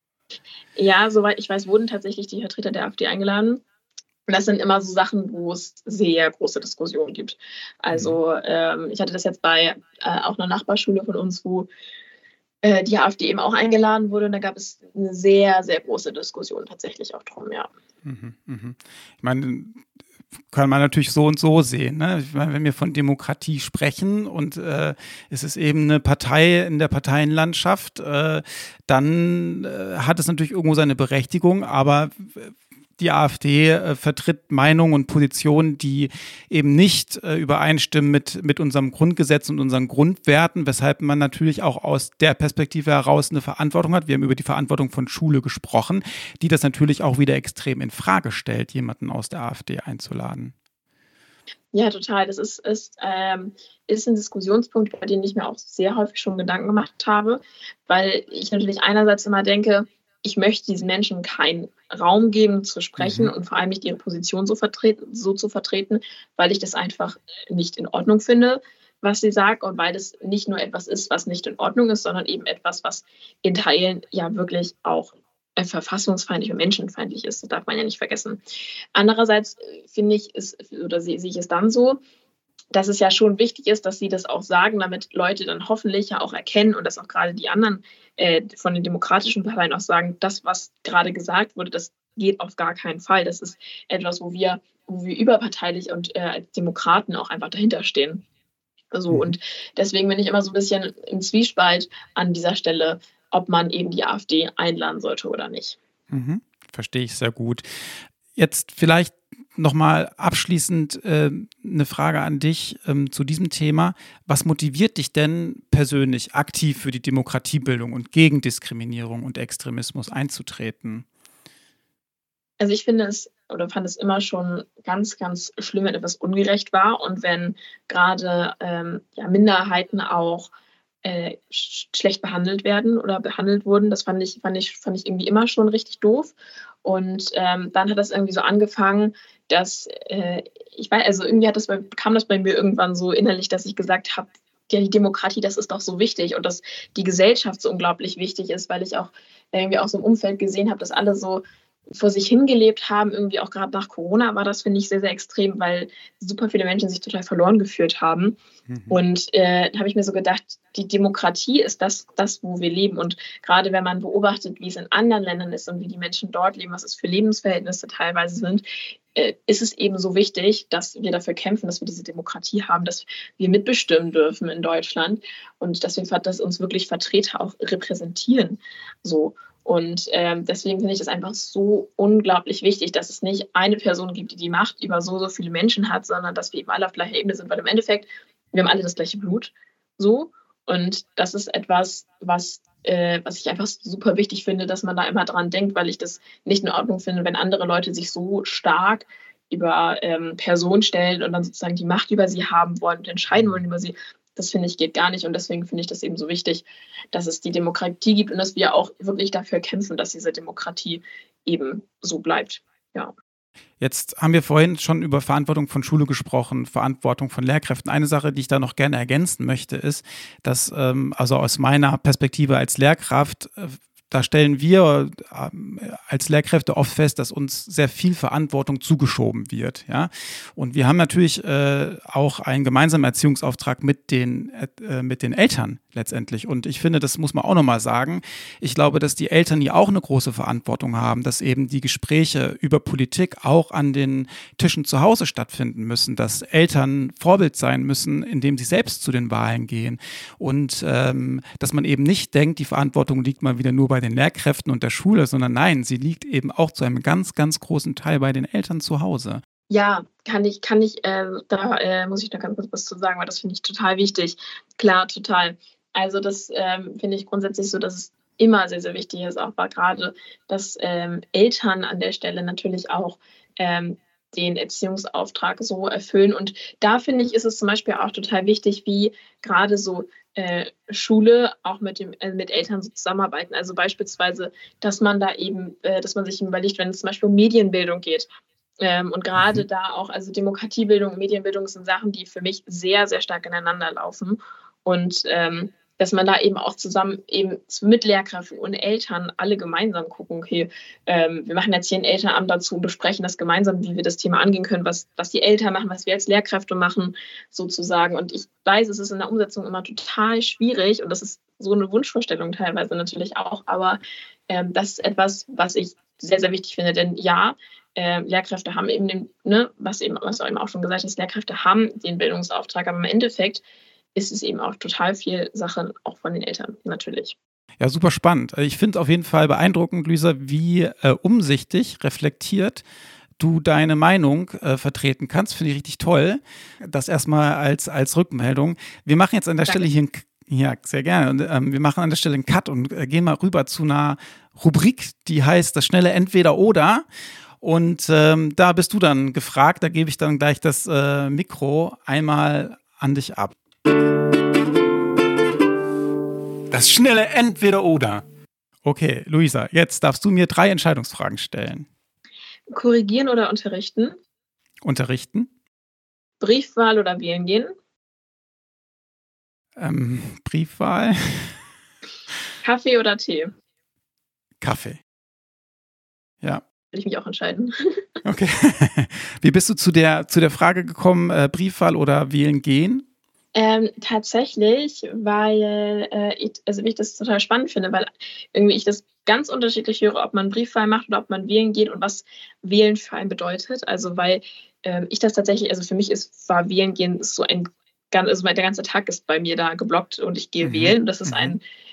Ja, soweit ich weiß, wurden tatsächlich die Vertreter der AfD eingeladen. Und das sind immer so Sachen, wo es sehr große Diskussionen gibt. Also ähm, ich hatte das jetzt bei äh, auch einer Nachbarschule von uns, wo äh, die AfD eben auch eingeladen wurde. Und da gab es eine sehr, sehr große Diskussion tatsächlich auch drum, ja. Mhm, mhm. Ich meine, kann man natürlich so und so sehen. Ne? Ich meine, wenn wir von Demokratie sprechen und äh, es ist eben eine Partei in der Parteienlandschaft, äh, dann äh, hat es natürlich irgendwo seine Berechtigung, aber die AfD äh, vertritt Meinungen und Positionen, die eben nicht äh, übereinstimmen mit, mit unserem Grundgesetz und unseren Grundwerten, weshalb man natürlich auch aus der Perspektive heraus eine Verantwortung hat. Wir haben über die Verantwortung von Schule gesprochen, die das natürlich auch wieder extrem in Frage stellt, jemanden aus der AfD einzuladen. Ja, total. Das ist, ist, ähm, ist ein Diskussionspunkt, über den ich mir auch sehr häufig schon Gedanken gemacht habe, weil ich natürlich einerseits immer denke, ich möchte diesen Menschen keinen Raum geben zu sprechen mhm. und vor allem nicht ihre Position so, vertreten, so zu vertreten, weil ich das einfach nicht in Ordnung finde, was sie sagt und weil das nicht nur etwas ist, was nicht in Ordnung ist, sondern eben etwas, was in Teilen ja wirklich auch verfassungsfeindlich und menschenfeindlich ist. Das darf man ja nicht vergessen. Andererseits finde ich, ist, oder sehe ich es dann so, dass es ja schon wichtig ist, dass sie das auch sagen, damit Leute dann hoffentlich ja auch erkennen und dass auch gerade die anderen äh, von den demokratischen Parteien auch sagen, das, was gerade gesagt wurde, das geht auf gar keinen Fall. Das ist etwas, wo wir, wo wir überparteilich und äh, als Demokraten auch einfach dahinter stehen. So, und deswegen bin ich immer so ein bisschen im Zwiespalt an dieser Stelle, ob man eben die AfD einladen sollte oder nicht. Mhm. Verstehe ich sehr gut. Jetzt vielleicht nochmal abschließend äh, eine Frage an dich ähm, zu diesem Thema. Was motiviert dich denn persönlich, aktiv für die Demokratiebildung und gegen Diskriminierung und Extremismus einzutreten? Also ich finde es oder fand es immer schon ganz, ganz schlimm, wenn etwas ungerecht war und wenn gerade ähm, ja, Minderheiten auch äh, sch schlecht behandelt werden oder behandelt wurden. Das fand ich, fand ich, fand ich irgendwie immer schon richtig doof. Und ähm, dann hat das irgendwie so angefangen, dass äh, ich weiß, also irgendwie hat das bei, kam das bei mir irgendwann so innerlich, dass ich gesagt habe, ja, die Demokratie, das ist doch so wichtig und dass die Gesellschaft so unglaublich wichtig ist, weil ich auch irgendwie aus so einem Umfeld gesehen habe, dass alle so vor sich hingelebt haben, irgendwie auch gerade nach Corona war das, finde ich, sehr, sehr extrem, weil super viele Menschen sich total verloren gefühlt haben. Mhm. Und äh, da habe ich mir so gedacht, die Demokratie ist das, das, wo wir leben. Und gerade wenn man beobachtet, wie es in anderen Ländern ist und wie die Menschen dort leben, was es für Lebensverhältnisse teilweise sind, äh, ist es eben so wichtig, dass wir dafür kämpfen, dass wir diese Demokratie haben, dass wir mitbestimmen dürfen in Deutschland und dass wir, dass uns wirklich Vertreter auch repräsentieren. So. Und ähm, deswegen finde ich das einfach so unglaublich wichtig, dass es nicht eine Person gibt, die die Macht über so, so viele Menschen hat, sondern dass wir eben alle auf gleicher Ebene sind, weil im Endeffekt, wir haben alle das gleiche Blut. So. Und das ist etwas, was, äh, was ich einfach super wichtig finde, dass man da immer dran denkt, weil ich das nicht in Ordnung finde, wenn andere Leute sich so stark über ähm, Personen stellen und dann sozusagen die Macht über sie haben wollen und entscheiden wollen über sie. Das finde ich geht gar nicht und deswegen finde ich das eben so wichtig, dass es die Demokratie gibt und dass wir auch wirklich dafür kämpfen, dass diese Demokratie eben so bleibt. Ja. Jetzt haben wir vorhin schon über Verantwortung von Schule gesprochen, Verantwortung von Lehrkräften. Eine Sache, die ich da noch gerne ergänzen möchte, ist, dass ähm, also aus meiner Perspektive als Lehrkraft äh, da stellen wir als Lehrkräfte oft fest, dass uns sehr viel Verantwortung zugeschoben wird. Ja? Und wir haben natürlich äh, auch einen gemeinsamen Erziehungsauftrag mit den, äh, mit den Eltern letztendlich. Und ich finde, das muss man auch nochmal sagen. Ich glaube, dass die Eltern hier auch eine große Verantwortung haben, dass eben die Gespräche über Politik auch an den Tischen zu Hause stattfinden müssen, dass Eltern Vorbild sein müssen, indem sie selbst zu den Wahlen gehen. Und ähm, dass man eben nicht denkt, die Verantwortung liegt mal wieder nur bei den Lehrkräften und der Schule, sondern nein, sie liegt eben auch zu einem ganz, ganz großen Teil bei den Eltern zu Hause. Ja, kann ich, kann ich, äh, da äh, muss ich noch ganz kurz was zu sagen, weil das finde ich total wichtig. Klar, total. Also das ähm, finde ich grundsätzlich so, dass es immer sehr, sehr wichtig ist, auch gerade, dass ähm, Eltern an der Stelle natürlich auch ähm, den Erziehungsauftrag so erfüllen. Und da finde ich, ist es zum Beispiel auch total wichtig, wie gerade so äh, Schule auch mit dem äh, mit Eltern so zusammenarbeiten. Also beispielsweise, dass man da eben, äh, dass man sich überlegt, wenn es zum Beispiel um Medienbildung geht. Ähm, und gerade mhm. da auch, also Demokratiebildung und Medienbildung sind Sachen, die für mich sehr, sehr stark ineinander laufen. Und ähm, dass man da eben auch zusammen eben mit Lehrkräften und Eltern alle gemeinsam gucken, okay, ähm, wir machen jetzt hier einen Elternabend dazu und besprechen das gemeinsam, wie wir das Thema angehen können, was, was die Eltern machen, was wir als Lehrkräfte machen, sozusagen. Und ich weiß, es ist in der Umsetzung immer total schwierig und das ist so eine Wunschvorstellung teilweise natürlich auch, aber ähm, das ist etwas, was ich sehr, sehr wichtig finde, denn ja, äh, Lehrkräfte haben eben den, ne, was eben, was du eben auch schon gesagt hast, Lehrkräfte haben den Bildungsauftrag, aber im Endeffekt ist es eben auch total viel Sache auch von den Eltern, natürlich. Ja, super spannend. Ich finde es auf jeden Fall beeindruckend, Luisa, wie äh, umsichtig, reflektiert du deine Meinung äh, vertreten kannst. Finde ich richtig toll. Das erstmal als, als Rückmeldung. Wir machen jetzt an der Danke. Stelle hier ein Ja, sehr gerne. Und, ähm, wir machen an der Stelle einen Cut und äh, gehen mal rüber zu einer Rubrik, die heißt das schnelle Entweder-Oder. Und ähm, da bist du dann gefragt. Da gebe ich dann gleich das äh, Mikro einmal an dich ab. Das schnelle Entweder-Oder. Okay, Luisa, jetzt darfst du mir drei Entscheidungsfragen stellen. Korrigieren oder unterrichten? Unterrichten. Briefwahl oder wählen gehen? Ähm, Briefwahl. Kaffee oder Tee? Kaffee. Ja. Will ich mich auch entscheiden. Okay. Wie bist du zu der, zu der Frage gekommen, äh, Briefwahl oder wählen gehen? Ähm, tatsächlich, weil äh, ich, also ich das total spannend finde, weil irgendwie ich das ganz unterschiedlich höre, ob man Briefwahl macht oder ob man wählen geht und was wählen für einen bedeutet. Also weil ähm, ich das tatsächlich, also für mich ist, war wählen gehen so ein, also der ganze Tag ist bei mir da geblockt und ich gehe mhm. wählen. Das ist ein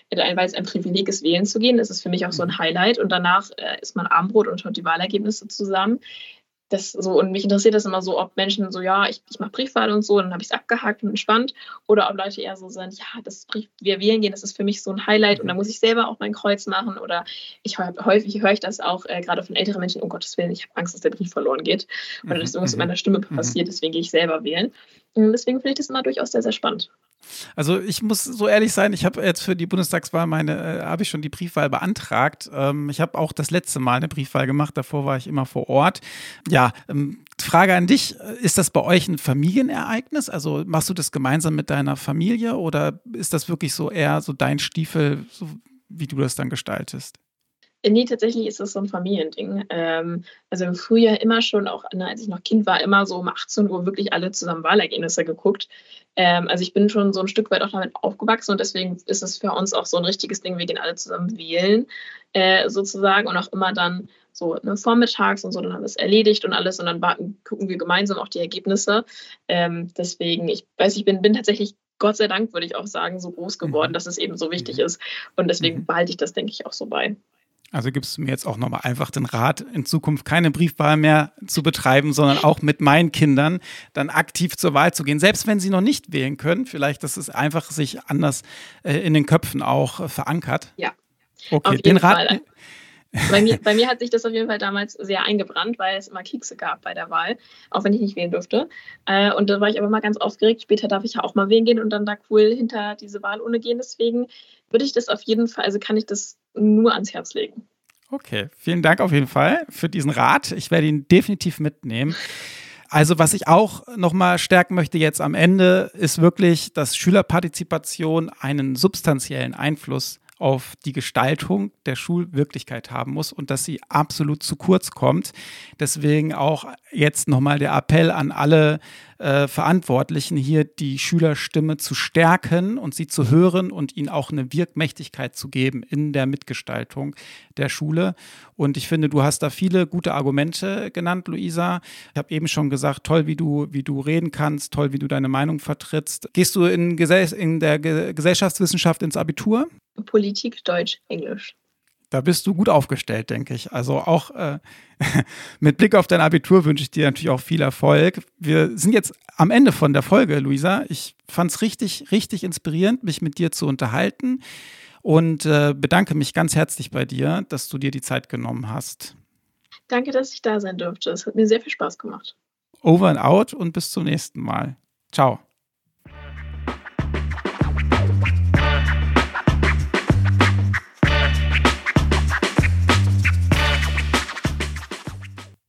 weil es ein Privileg ist, wählen zu gehen. Das ist für mich auch so ein Highlight. Und danach äh, isst man Abendbrot und schaut die Wahlergebnisse zusammen. Das so, und mich interessiert das immer so, ob Menschen so, ja, ich, ich mache Briefwahl und so, dann habe ich es abgehakt und entspannt. Oder ob Leute eher so sind, ja, das Brief, wir wählen gehen, das ist für mich so ein Highlight und da muss ich selber auch mein Kreuz machen. Oder ich häufig höre ich das auch äh, gerade von älteren Menschen, um Gottes Willen, ich habe Angst, dass der Brief verloren geht. Oder dass irgendwas mit meiner Stimme passiert, deswegen gehe ich selber wählen. Und deswegen finde ich das immer durchaus sehr, sehr spannend. Also ich muss so ehrlich sein, ich habe jetzt für die Bundestagswahl meine, äh, habe ich schon die Briefwahl beantragt. Ähm, ich habe auch das letzte Mal eine Briefwahl gemacht, davor war ich immer vor Ort. Ja, ähm, Frage an dich, ist das bei euch ein Familienereignis? Also machst du das gemeinsam mit deiner Familie oder ist das wirklich so eher so dein Stiefel, so wie du das dann gestaltest? Nee, tatsächlich ist das so ein Familiending. Ähm, also früher immer schon, auch ne, als ich noch Kind war, immer so um achtzehn Uhr wirklich alle zusammen Wahlergebnisse geguckt. Ähm, also ich bin schon so ein Stück weit auch damit aufgewachsen und deswegen ist es für uns auch so ein richtiges Ding, wir gehen alle zusammen wählen äh, sozusagen und auch immer dann so ne, vormittags und so, dann haben wir es erledigt und alles und dann warten, gucken wir gemeinsam auch die Ergebnisse. Ähm, deswegen, ich weiß, ich bin, bin tatsächlich Gott sei Dank, würde ich auch sagen, so groß geworden, dass es eben so wichtig ist und deswegen behalte ich das, denke ich, auch so bei. Also gibst du mir jetzt auch nochmal einfach den Rat, in Zukunft keine Briefwahl mehr zu betreiben, sondern auch mit meinen Kindern dann aktiv zur Wahl zu gehen, selbst wenn sie noch nicht wählen können. Vielleicht, dass es einfach sich anders äh, in den Köpfen auch äh, verankert. Ja, okay, auf jeden den Rat. Fall. Bei mir, bei mir hat sich das auf jeden Fall damals sehr eingebrannt, weil es immer Kekse gab bei der Wahl, auch wenn ich nicht wählen durfte. Äh, und da war ich aber mal ganz aufgeregt. Später darf ich ja auch mal wählen gehen und dann da cool hinter diese Wahlurne gehen. Deswegen würde ich das auf jeden Fall, also kann ich das nur ans Herz legen. Okay, vielen Dank auf jeden Fall für diesen Rat. Ich werde ihn definitiv mitnehmen. Also was ich auch nochmal stärken möchte jetzt am Ende, ist wirklich, dass Schülerpartizipation einen substanziellen Einfluss auf die Gestaltung der Schulwirklichkeit haben muss und dass sie absolut zu kurz kommt. Deswegen auch jetzt nochmal der Appell an alle äh, Verantwortlichen, hier die Schülerstimme zu stärken und sie zu hören und ihnen auch eine Wirkmächtigkeit zu geben in der Mitgestaltung der Schule. Und ich finde, du hast da viele gute Argumente genannt, Luisa. Ich habe eben schon gesagt, toll, wie du, wie du reden kannst, toll, wie du deine Meinung vertrittst. Gehst du in, Gesell- in der Ge- Gesellschaftswissenschaft ins Abitur? Politik, Deutsch, Englisch. Da bist du gut aufgestellt, denke ich. Also auch äh, mit Blick auf dein Abitur wünsche ich dir natürlich auch viel Erfolg. Wir sind jetzt am Ende von der Folge, Luisa. Ich fand es richtig, richtig inspirierend, mich mit dir zu unterhalten und äh, bedanke mich ganz herzlich bei dir, dass du dir die Zeit genommen hast. Danke, dass ich da sein durfte. Es hat mir sehr viel Spaß gemacht. Over and out und bis zum nächsten Mal. Ciao.